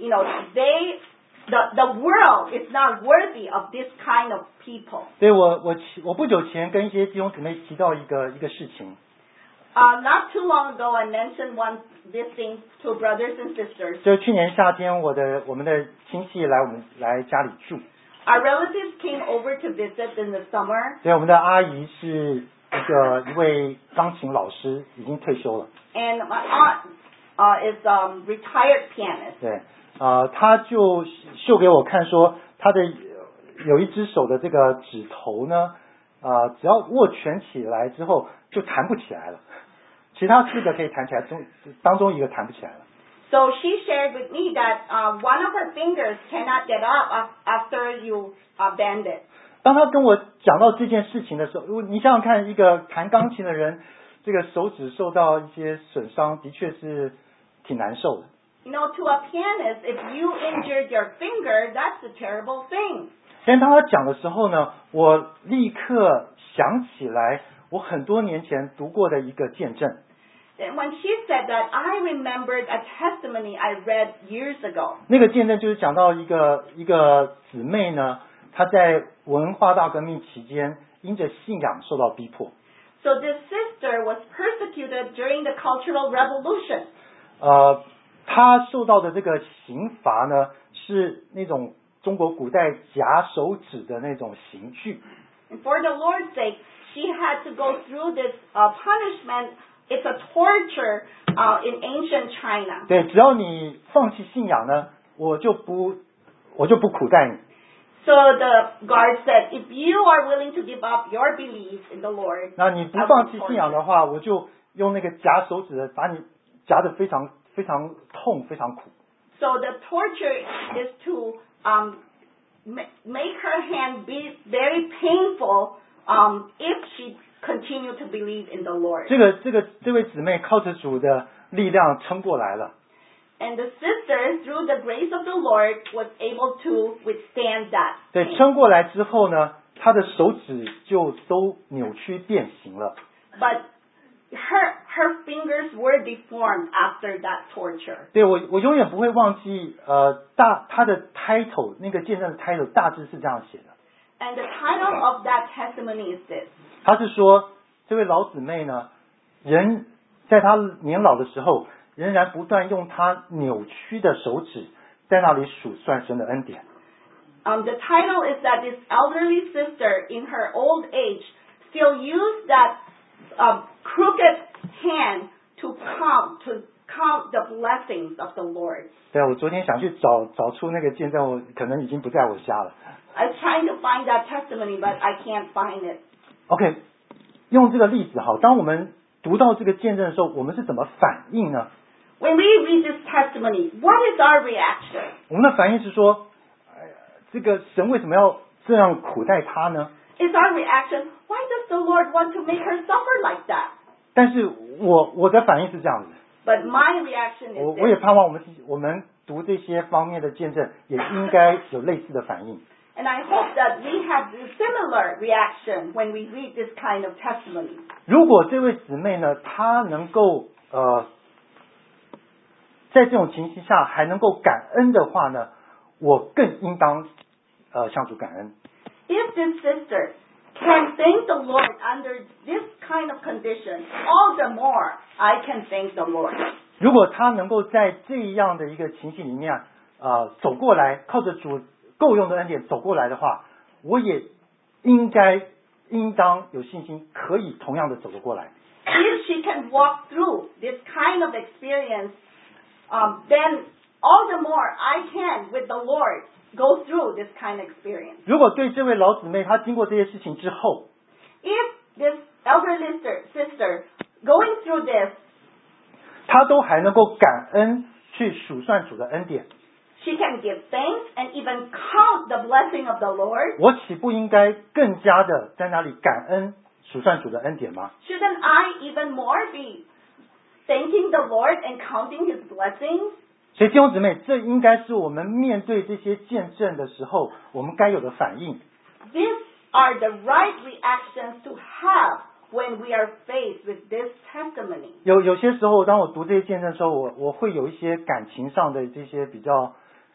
the world is not worthy of this kind of people. 对，我不久前跟一些弟兄姊妹提到一个事情。 Not too long ago, I mentioned this thing to brothers and sisters. 就去年夏天，我们的亲戚我们来家里住。 Our relatives came over to visit in the summer. 对，我们的阿姨是一位钢琴老师，已经退休了。 And my aunt is a retired pianist. 对，她就秀给我看说，她的有一只手的这个指头呢，只要握拳起来之后就弹不起来了，其他4个可以弹起来，当中一个弹不起来了。 So she shared with me that one of her fingers cannot get up after you bend it. 当他跟我讲到这件事情的时候，你想想看，一个弹钢琴的人，这个手指受到一些损伤，的确是挺难受的。 To a pianist, if you injured your finger, that's a terrible thing. 但当他讲的时候呢，我立刻想起来我很多年前读过的一个见证。 And when she said that, I remembered a testimony I read years ago. 那个见证就是讲到一个姊妹呢，她在文化大革命期间因着信仰受到逼迫。 So this sister was persecuted during the Cultural Revolution. 她受到的这个刑罚呢，是那种中国古代夹手指的那种刑具。 And for the Lord's sake, she had to go through this punishment. It's a torture in ancient China. 对，只要你放弃信仰呢，我就不苦待你。 So the guard said, if you are willing to give up your belief in the Lord, 那你不放弃信仰的话，我就用那个夹手指的把你夹得非常非常痛，非常苦。 So the torture is to make her hand be very painful if she continued to believe in the Lord. 这位姊妹靠着主的力量撑过来了。 And the sister, through the grace of the Lord, was able to withstand that. 对，撑过来之后呢，她的手指就都扭曲变形了。 But her fingers were deformed after that torture. 对，我永远不会忘记她的 title 那个见证的 title 大致是这样写的。 And the title of that testimony is this. 他是说这位老姊妹呢，人在她年老的时候仍然不断用他扭曲的手指在那里数算神的恩典。 The title is that this elderly sister in her old age still used that crooked hand to count the blessings of the Lord. 对，我昨天想去找出那个见证，我可能已经不在我家了。 I'm trying to find that testimony, but I can't find it. OK， 用这个例子好，当我们读到这个见证的时候，我们是怎么反应呢？ When we read this testimony, what is our reaction? 我们的反应是说，这个神为什么要这样苦待他呢？ Is our reaction, why does the Lord want to make her suffer like that? 但是我的反应是这样子， But my reaction is 我也 this. 盼望我们读这些方面的见证，也应该有类似的反应。 And I hope that we have a similar reaction when we read this kind of testimony. 如果这位姊妹呢，她能够在这种情形下还能够感恩的话呢，我更应当向主感恩。 If this sister can thank the Lord under this kind of condition, all the more I can thank the Lord. 如果她能够在这样的一个情形里面走过来，靠着主够用的恩典走过来的话，我也应当有信心，可以同样的走得过来。 If she can walk through this kind of experience, then all the more I can, with the Lord, go through this kind of experience. 如果对这位老姊妹她经过这些事情之后， If this elderly sister going through this, 她都还能够感恩去数算主的恩典， she can give thanks and even count the blessing of the Lord. 我岂不应该更加的在那里感恩数算主的恩典吗？ Shouldn't I even more be thanking the Lord and counting His blessings? 所以弟兄姊妹，这应该是我们面对这些见证的时候，我们该有的反应。 These are the right reactions to have when we are faced with this testimony. 有些时候，当我读这些见证的时候，我会有一些感情上的这些比较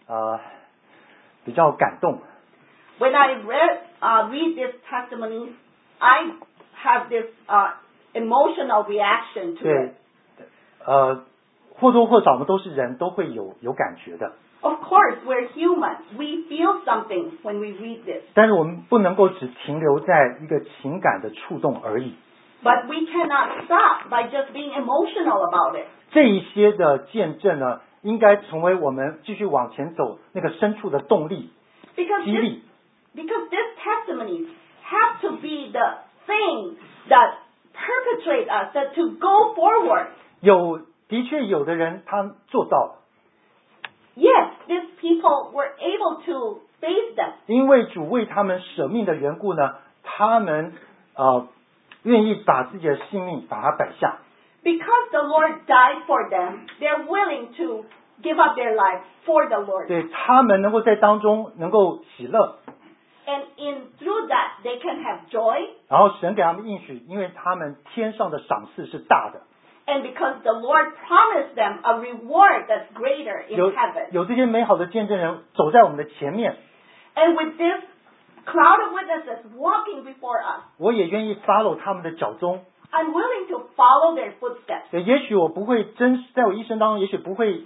感动。 When I read this testimony, I have this emotional reaction to 对 it.， 或多或少我们都是人，都会有感觉的。 Of course, we're human. We feel something when we read this. 但是我们不能够只停留在一个情感的触动而已。 But we cannot stop by just being emotional about it. 这一些的见证呢，应该成为我们继续往前走那个深处的动力、 Because 激励。 these testimonies have to be the thing that perpetuate us, that to go forward. 的确有的人他做到了， Yes, these people were able to face them. 因为主为他们舍命的缘故呢，他们愿意把自己的性命把它摆下。 Because the Lord died for them, they're willing to give up their life for the Lord. 对，他们能够在当中能够喜乐， And through that, they can have joy. 然后神给他们应许，因为他们天上的赏赐是大的。 And because the Lord promised them a reward that's greater in heaven. 有这些美好的见证人走在我们的前面， And with this cloud of witnesses walking before us, 我也愿意 follow 他们的脚踪。 I'm willing to follow their footsteps. 对，也许我不会在我一生当中，也许不会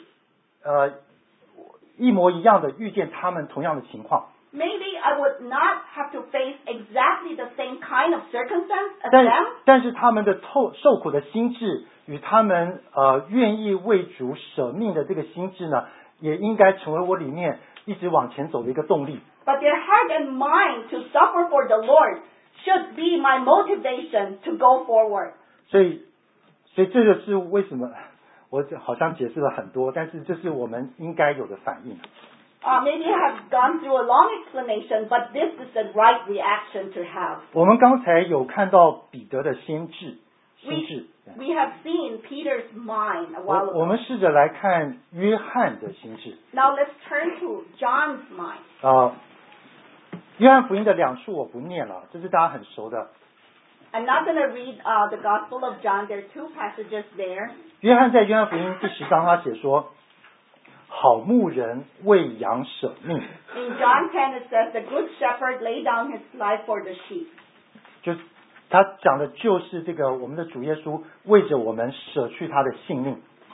一模一样的遇见他们同样的情况。 Maybe I would not have to face exactly the same kind of circumstance as them. 但是他们的受苦的心智与他们愿意为主舍命的这个心智呢，也应该成为我里面一直往前走的一个动力。 But their heart and mind to suffer for the Lord should be my motivation to go forward. 所以这个是为什么我好像解释了很多，但是这是我们应该有的反应。 Maybe I have gone through a long explanation, but this is the right reaction to have. 我们刚才有看到彼得的心智。 We have seen Peter's mind a while 我 ago. 们试着来看约翰的心智。 Now let's turn to John's mind. 约翰福音的2处我不念了，这是大家很熟的。 I'm not going to read the Gospel of John. There are 2 passages there. 约翰在约翰福音第10章他写说，好牧人为羊舍命。 In John 10 it says, the good shepherd laid down his life for the sheep. 就他讲的就是这个我们的主耶稣为着我们舍去他的性命。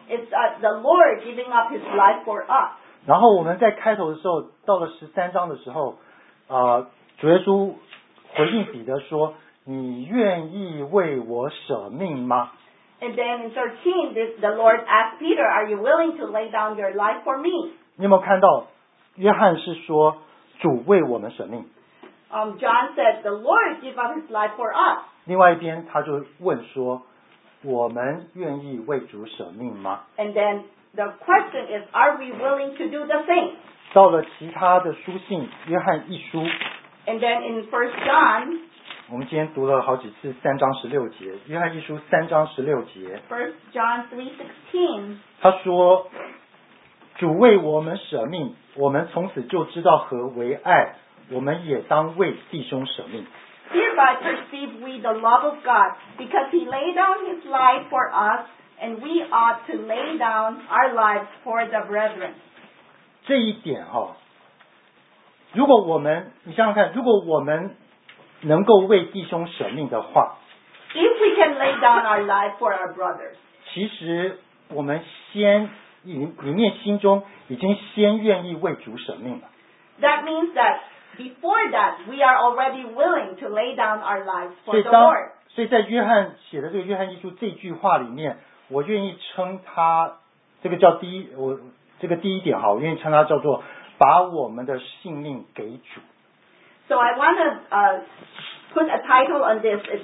It's the Lord giving up His life for us. 然后我们在开头的时候，到了13章的时候，主耶稣回应彼得说：“你愿意为我舍命吗？” And then in 13, the Lord asked Peter, "Are you willing to lay down your life for me?" 你有没有看到？约翰是说主为我们舍命。 John said, "The Lord gave up His life for us." 另外一边他就问说：“我们愿意为主舍命吗？” And then the question is, are we willing to do the same? 到了其他的书信，约翰一书， And then in 1 John, 我们今天读了好几次3章16节，约翰一书3章16节， 1 John 3:16, 他说：“主为我们舍命，我们从此就知道何为爱，我们也当为弟兄舍命。” "Hereby perceive we the love of God, because He laid down His life for us, and we ought to lay down our lives for the brethren." 这一点如果你想想看，如果我们能够为弟兄舍命的话， If we can lay down our life for our brothers, 其实我们里面心中已经先愿意为主舍命了。 that means that before that, we are already willing to lay down our lives 所 for 以 the Lord. 所以在约翰写的这个约翰一书这句话里面，我愿意称它这个叫第一点我愿意称它叫做把我们的性命给主。 So I want to put a title on this. It's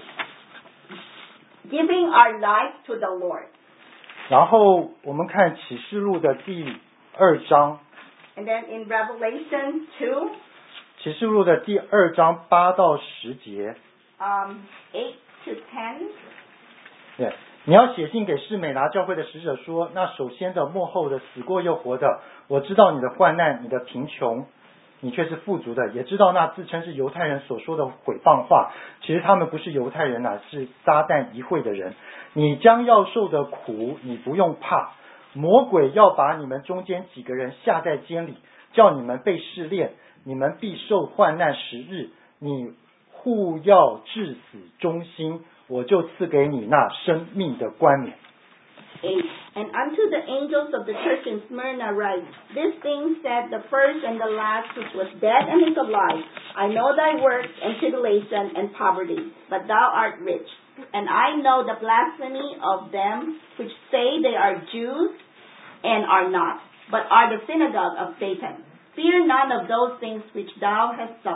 giving our life to the Lord. 然后我们看启示录的第2章， And then in Revelation 2, 启示录的第2章8到10节， 8 to 10. 对，你要写信给士美拿教会的使者说，那首先的末后的死过又活的，我知道你的患难，你的贫穷，你却是富足的，也知道那自称是犹太人所说的毁谤话，其实他们不是犹太人是撒旦一会的人。你将要受的苦，你不用怕，魔鬼要把你们中间几个人下在监里，叫你们被试炼，你们必受患难10日，你互要至死忠心，我就赐给你那生命的冠冕。 8. And unto the angels of the church in Smyrna write, This thing said the first and the last, which was dead and is alive. I know thy works and tribulation and poverty, but thou art rich. And I know the blasphemy of them which say they are Jews and are not, but are the synagogue of Satan. Fear none of those things which thou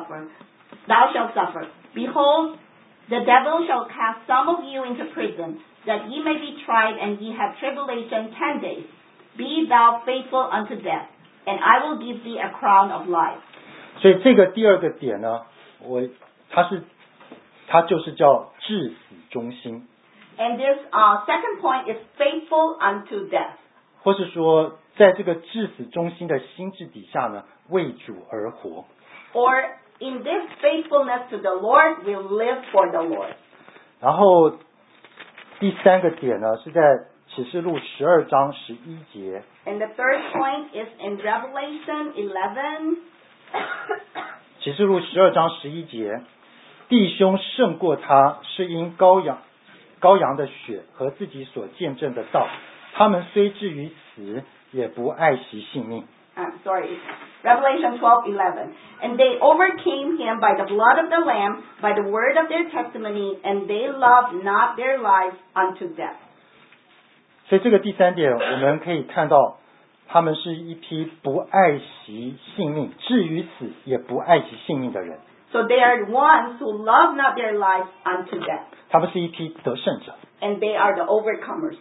shalt suffer. Behold, the devil shall cast some of you into prison, that ye may be tried, and ye have tribulation 10 days. Be thou faithful unto death, and I will give thee a crown of life. 所以这个第二个点呢，它就是叫至死忠心， And this second point is faithful unto death. 或是说在这个至死忠心的心智底下呢，为主而活。 Or in this faithfulness to the Lord, we'll live for the Lord. 然后第三个点呢，是在启示录12章11节。 And the third point is in Revelation 11. 启示录12章11节，弟兄胜过他，是因羔羊的血和自己所见证的道，他们虽至于死，也不爱惜性命。 Revelation 12:11. And they overcame him by the blood of the Lamb, by the word of their testimony, and they loved not their lives unto death. 所以这个第三点，我们可以看到，他们是一批不爱惜性命，至于死也不爱惜性命的人。 So they are ones who love not their lives unto death. 他们是一批得胜者。 And they are the overcomers.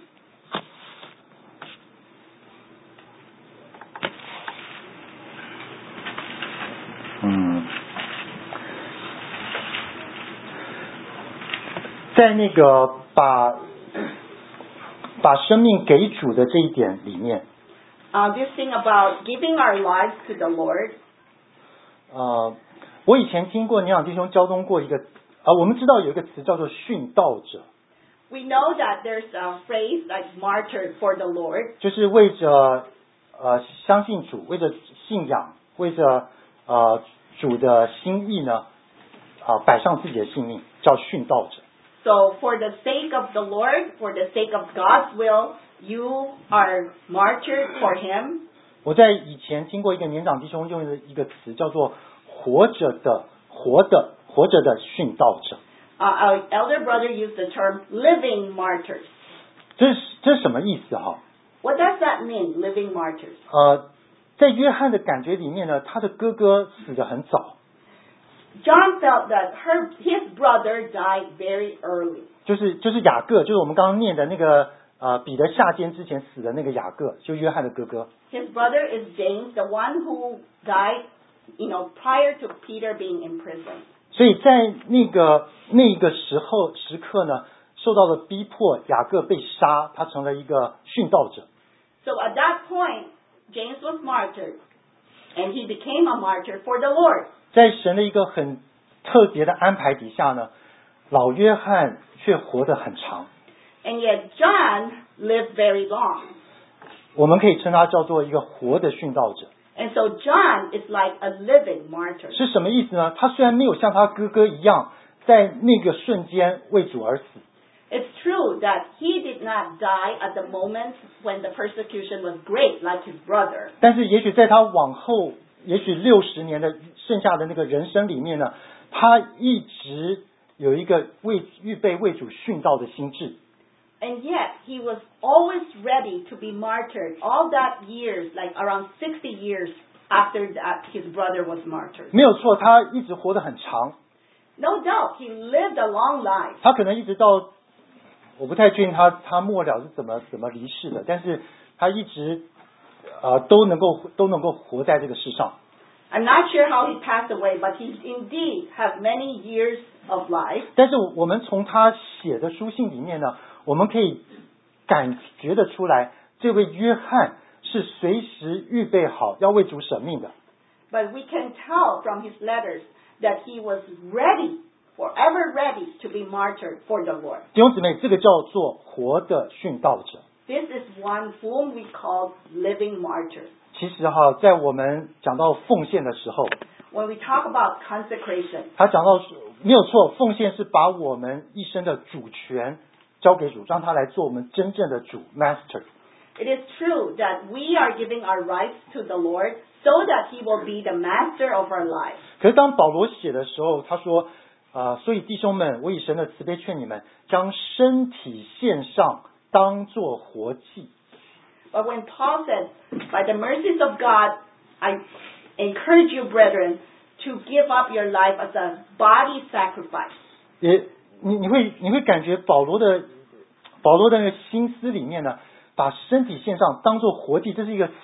在那个把生命给主的这一点里面， This thing about giving our lives to the Lord. 我以前听过年长弟兄教东过一个，我们知道有一个词叫做殉道者， We know that there's a phrase like martyr for the Lord. 就是为着相信主，为着信仰，为着主的心意呢，摆上自己的性命，叫殉道者。 So for the sake of the Lord, for the sake of God's will, you are martyred for Him. 我在以前听过一个年长弟兄用的一个词，叫做活着的殉道者。 Our elder brother used the term living martyrs. 这是什么意思哈？ What does that mean, living martyrs? 在约翰的感觉里面呢，他的哥哥死得很早。 John felt that his brother died very early. 就是雅各，就是我们刚刚念的那个彼得下监之前死的那个雅各，就约翰的哥哥。 His brother is James, the one who died, prior to Peter being in prison. 所以在那个时刻呢，受到了逼迫，雅各被杀，他成了一个殉道者。 So at that point, James was martyred, and he became a martyr for the Lord. 在神的一个很特别的安排底下呢，老约翰却活得很长。 And yet John lived very long. 我们可以称他叫做一个活的殉道者。 And so John is like a living martyr. 是什么意思呢？他虽然没有像他哥哥一样，在那个瞬间为主而死。 It's true that he did not die at the moment when the persecution was great, like his brother. 但是也许在他往后，也许60年的剩下的那个人生里面呢，他一直有一个预备为主殉道的心志。 And yet he was always ready to be martyred all that years, like around 60 years after that his brother was martyred. 没有错，他一直活得很长。 No doubt, he lived a long life. 他可能一直到，我不太确定他末了是怎么离世的，但是他一直都能够活在这个世上。 I'm not sure how he passed away, but he indeed had many years of life. 但是我们从他写的书信里面呢，我们可以感觉得出来，这位约翰是随时预备好要为主舍命的。 But we can tell from his letters that he was ready, forever ready to be martyred for the Lord. 弟兄姊妹，这个叫做活的殉道者。 This is one whom we call living martyr. 其实在我们讲到奉献的时候， When we talk about consecration, 他讲到没有错，奉献是把我们一生的主权交给主，让他来做我们真正的主 Master。 it is true that we are giving our rights to the Lord so that he will be the master of our lives. 可是当保罗写的时候，他说所以弟兄们，我以神的慈悲劝你们，将身体献上，当作活祭。 But when Paul said, by the mercies of God, I encourage you, brethren, to give up your life as a body sacrifice. 你会感觉保罗的那个心思里面呢，把身体献上当作活祭，这是一个词。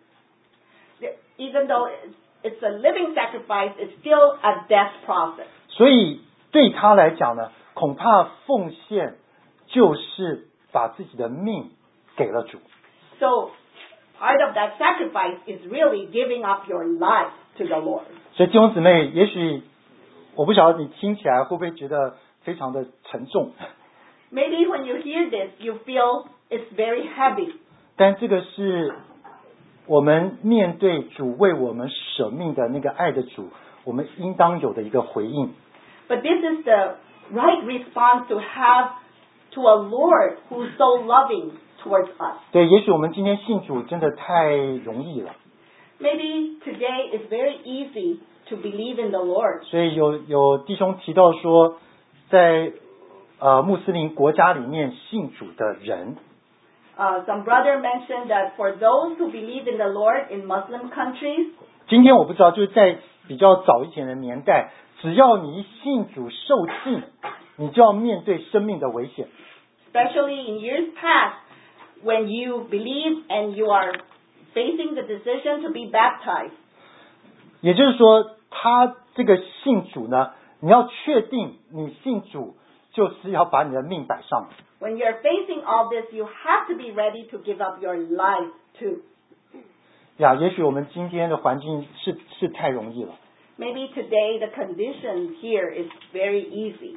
Even though it's a living sacrifice, it's still a death process. 所以对他来讲呢，恐怕奉献就是把自己的命给了主。 So part of that sacrifice is really giving up your life to the Lord. 所以弟兄姊妹，也许我不晓得你听起来会不会觉得非常的沉重。 Maybe when you hear this, you feel it's very heavy. 但这个是我们面对主为我们舍命的那个爱的主，我们应当有的一个回应。 But this is the right response to have to a Lord who's so loving towards us. 对，也许我们今天信主真的太容易了。 Maybe today is very easy to believe in the Lord. 所以有弟兄提到说，在穆斯林国家里面信主的人， Some brother mentioned that for those who believe in the Lord in Muslim countries, 今天我不知道，就是在比较早一点的年代，只要你一信主受浸，你就要面对生命的危险。 especially in years past, when you believe and you are facing the decision to be baptized. 也就是说，他这个信主呢，你要确定你信主，就是要把你的命摆上。 When you're facing all this, you have to be ready to give up your life too. 呀，也许我们今天的环境是太容易了。 Maybe today the condition here is very easy.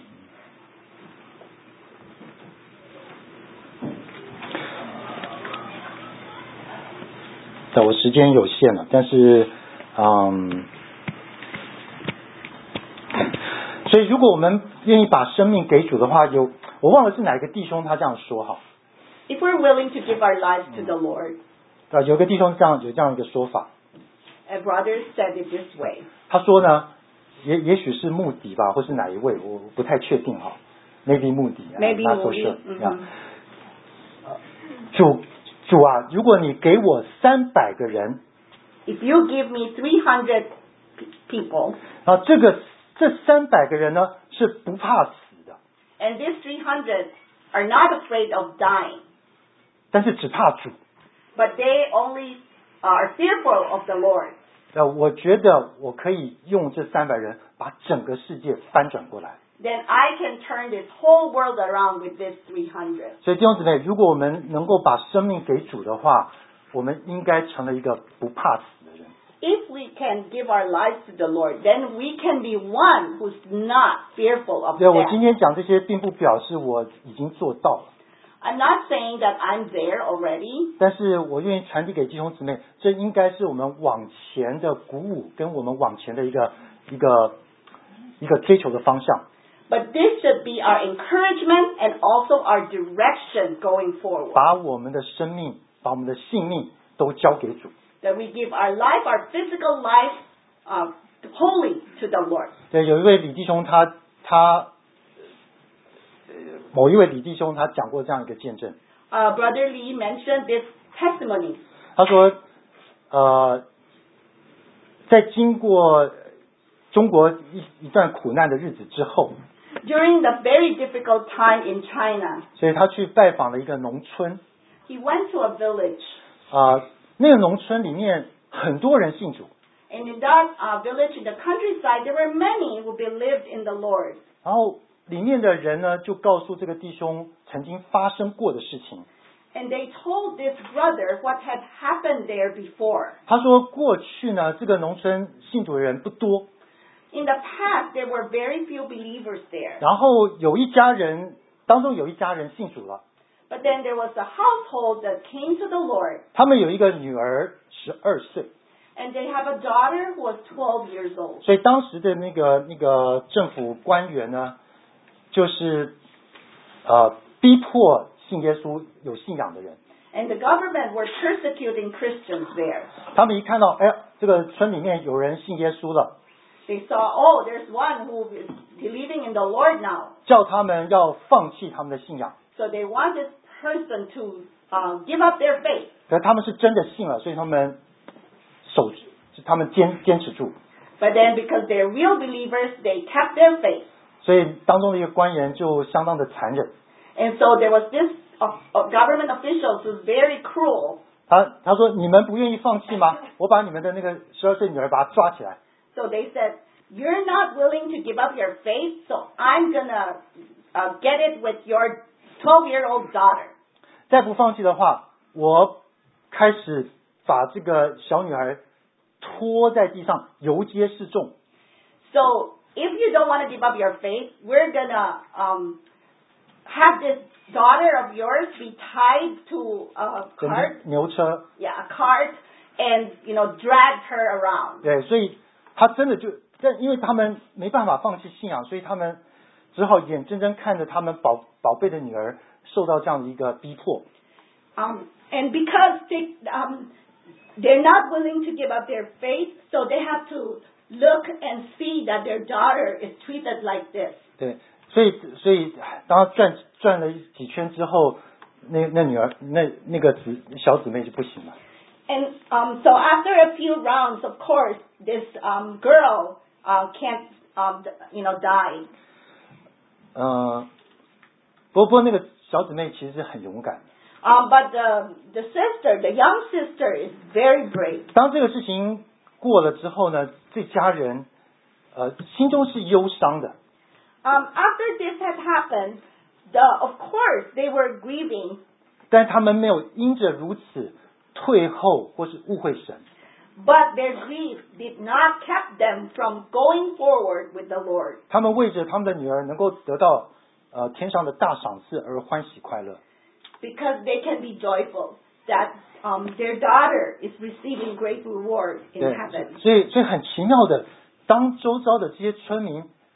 但我时间有限了，但是所以如果我们愿意把生命给主的话，我忘了是哪个弟兄他这样说哈。 If we're willing to give our lives to the Lord, 有个弟兄有这样一个说法。 a brother said it this way. 他说呢，也许是穆迪吧，或是哪一位，我不太确定哈。Maybe 穆迪。 Maybe Moody。 Mm-hmm. 主啊，如果你给我300个人 If you give me 300 people, 然后这300个人呢是不怕死的， and these 300 are not afraid of dying, 但是只怕主。 but they only are fearful of the Lord, 我觉得我可以用这300人把整个世界翻转过来。 then I can turn this whole world around with these 300. 所以弟兄姊妹，如果我们能够把生命给主的话，我们应该成了一个不怕死的人。 If we can give our lives to the Lord, then we can be one who's not fearful of 对，我今 death. 天讲这些并不表示我已经做到了， I'm not saying that I'm there already, 但是我愿意传递给弟兄姊妹，这应该是我们往前的鼓舞，跟我们往前的一个追求的方向。 but this should be our encouragement and also our direction going forward. 把我们的生命，把我们的性命都交给主。 That we give our life, our physical life, wholly to the Lord. 对，有一位李弟兄某一位李弟兄他讲过这样一个见证。 Brother Lee mentioned this testimony. 他说，在经过中国一段苦难的日子之后， During the very difficult time in China, 所以他去拜访了一个农村。 he went to a village. 那个农村里面很多人信主， And in that village in the countryside, there were many who believed in the Lord. 然后里面的人呢就告诉这个弟兄曾经发生过的事情。 And they told this brother what had happened there before. 他说过去呢这个农村信主的人不多， In the past, there were very few believers there. 然后当中有一家人信主了， But then there was a household that came to the Lord. 他们有一个女儿12岁， And they have a daughter who was 12 years old. 所以当时的那个政府官员呢，就是逼迫信耶稣有信仰的人。 And the government were persecuting Christians there. 他们一看到，这个村里面有人信耶稣了， They saw, oh, there's one who is believing in the Lord now. 叫他们要放弃他们的信仰。 So they want this person to give up their faith. 可是他们是真的信了，所以他们坚持住。 But then because they're real believers, they kept their faith. 所以当中的一个官员就相当的残忍。 And so there was this government official who's very cruel. 他说：“你们不愿意放弃吗？我把你们的那个12岁女儿把她抓起来。” So they said, you're not willing to give up your faith, so I'm gonna get it with your 12-year-old daughter. 再不放弃的话，我开始把这个小女孩拖在地上游街示众。 So if you don't want to give up your faith, we're gonna have this daughter of yours be tied to a 整 cart, 只牛车。 a cart, and drag her around. 对，所以他真的因为他们没办法放弃信仰，所以他们只好眼睁睁看着他们宝贝的女儿受到这样的一个逼迫。 And because they're not willing to give up their faith, so they have to look and see that their daughter is treated like this. 对，所以当他转了几圈之后，那女儿那个小姊妹就不行了。 And so after a few rounds, of course, this girl can't die. 不过那个小姊妹其实很勇敢。 But the young sister, is very brave. 当这个事情过了之后呢，这家人心中是忧伤的。 After this had happened, of course they were grieving. 但他们没有因着如此退后或是误会神。 But their grief did not keep them from going forward with the Lord. 他们为着他们的女儿能够得到天上的大赏赐而欢喜快乐。 Because they can be joyful that their daughter is receiving great reward in heaven. 所以很奇妙的，当周遭的这些村民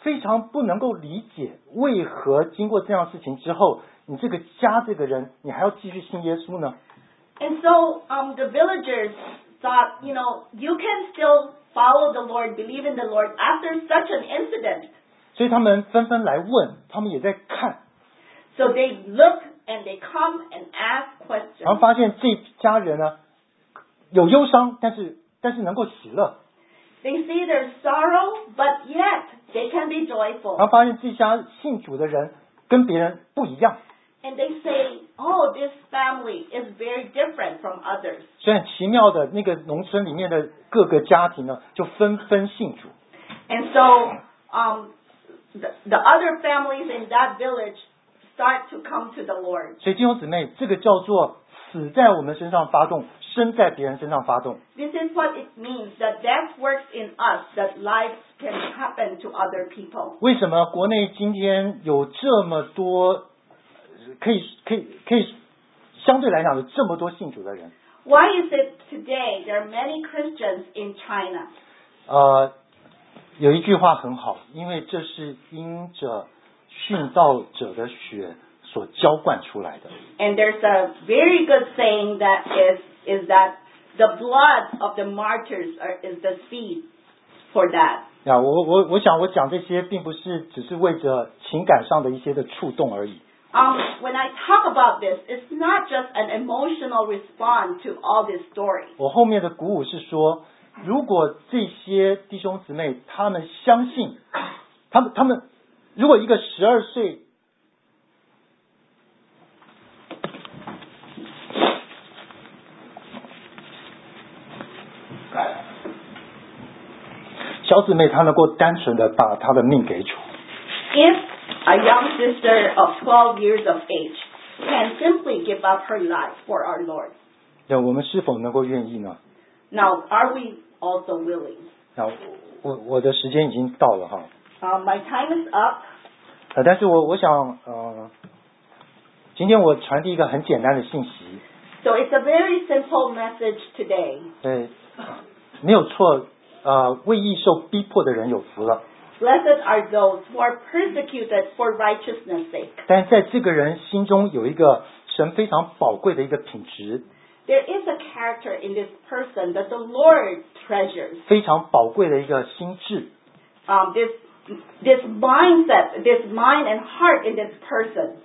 非常不能够理解，为何经过这样的事情之后，你这个家这个人，你还要继续信耶稣呢？ And so the villagers thought, you can still follow the Lord, believe in the Lord after such an incident. 所以他们纷纷来问，他们也在看， So they look and they come and ask 然后 questions. 发现这家人呢有忧伤，但是能够喜乐， They see their sorrow, but yet they can be 然 joyful. 后发现这家信主的人跟别人不一样， And they say, oh, this family is very different from others. 所以很奇妙的，那个农村里面的各个家庭呢，就纷纷信主。 And so the other families in that village start to come to the Lord. 所以弟兄姊妹，这个叫做死在我们身上发动，生在别人身上发动。 This is what it means, that death works in us, that lives can happen to other people. 为什么国内今天有这么多可以相对来讲有这么多信主的人？ Why is it today there are many Christians in China? 有一句话很好，因为这是因着殉道者的血所浇灌出来的。 And there's a very good saying that is that the blood of the martyrs is the seed for that. 我想我讲这些并不是只是为着情感上的一些的触动而已。 When I talk about this, it's not just an emotional response to all this story. 我后面的鼓舞是说，如果这些弟兄姊妹他们相信，他们如果一个12岁。小姊妹她能够单纯的把她的命给主。 If a young sister of 12 years of age can simply give up her life for our Lord, 那我们是否能够愿意呢？ now are we also willing? 那我的时间已经到了哈。 My time is up. 但是我想今天我传递一个很简单的信息。 So it's a very simple message today. 对，没有错。为义受逼迫的人有福了。 Blessed are those who are persecuted for righteousness' sake. 但在这个人心中有一个神非常宝贵的一个品质， There is a character in this person that the Lord treasures. 非常宝贵的一个心智。 This mindset, this mind and heart in this person.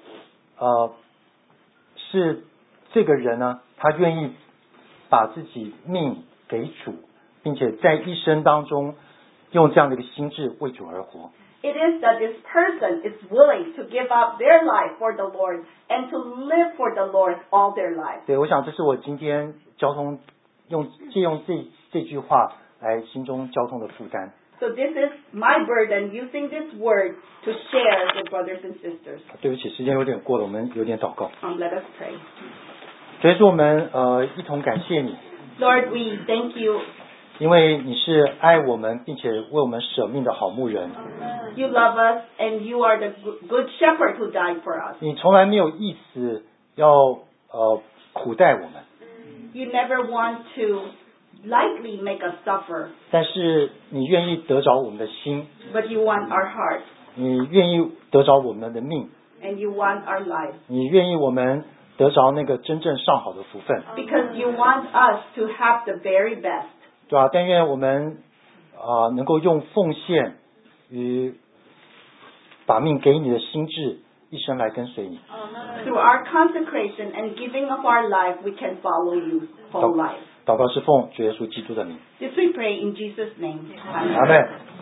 是这个人呢，他愿意把自己命给主，并且在一生当中用这样的一个心智为主而活。 It is that this person is willing to give up their life for the Lord and to live for the Lord all their life. 对，我想这是我今天借用这句话来心中交通的负担。 So this is my burden, using this word to share with brothers and sisters. 对不起，时间有点过了，我们有点祷告。 Let us pray. 所以说我们一同感谢你， Lord, we thank you. 因为你是爱我们并且为我们舍命的好牧人。 You love us and you are the good shepherd who died for us. 你从来没有意思要苦待我们， You never want to lightly make us suffer, 但是你愿意得着我们的心， but you want our heart 你愿意得着我们的命， and you want our life. 你愿意我们得着那个真正上好的福分， Because you want us to have the very best. 对吧？但愿我们能够用奉献与把命给你的心智，一生来跟随你。 Through our consecration and giving of our life, we can follow you whole life. 祷告是奉主耶稣基督的名， This we pray in Jesus' name. Amen. 阿门。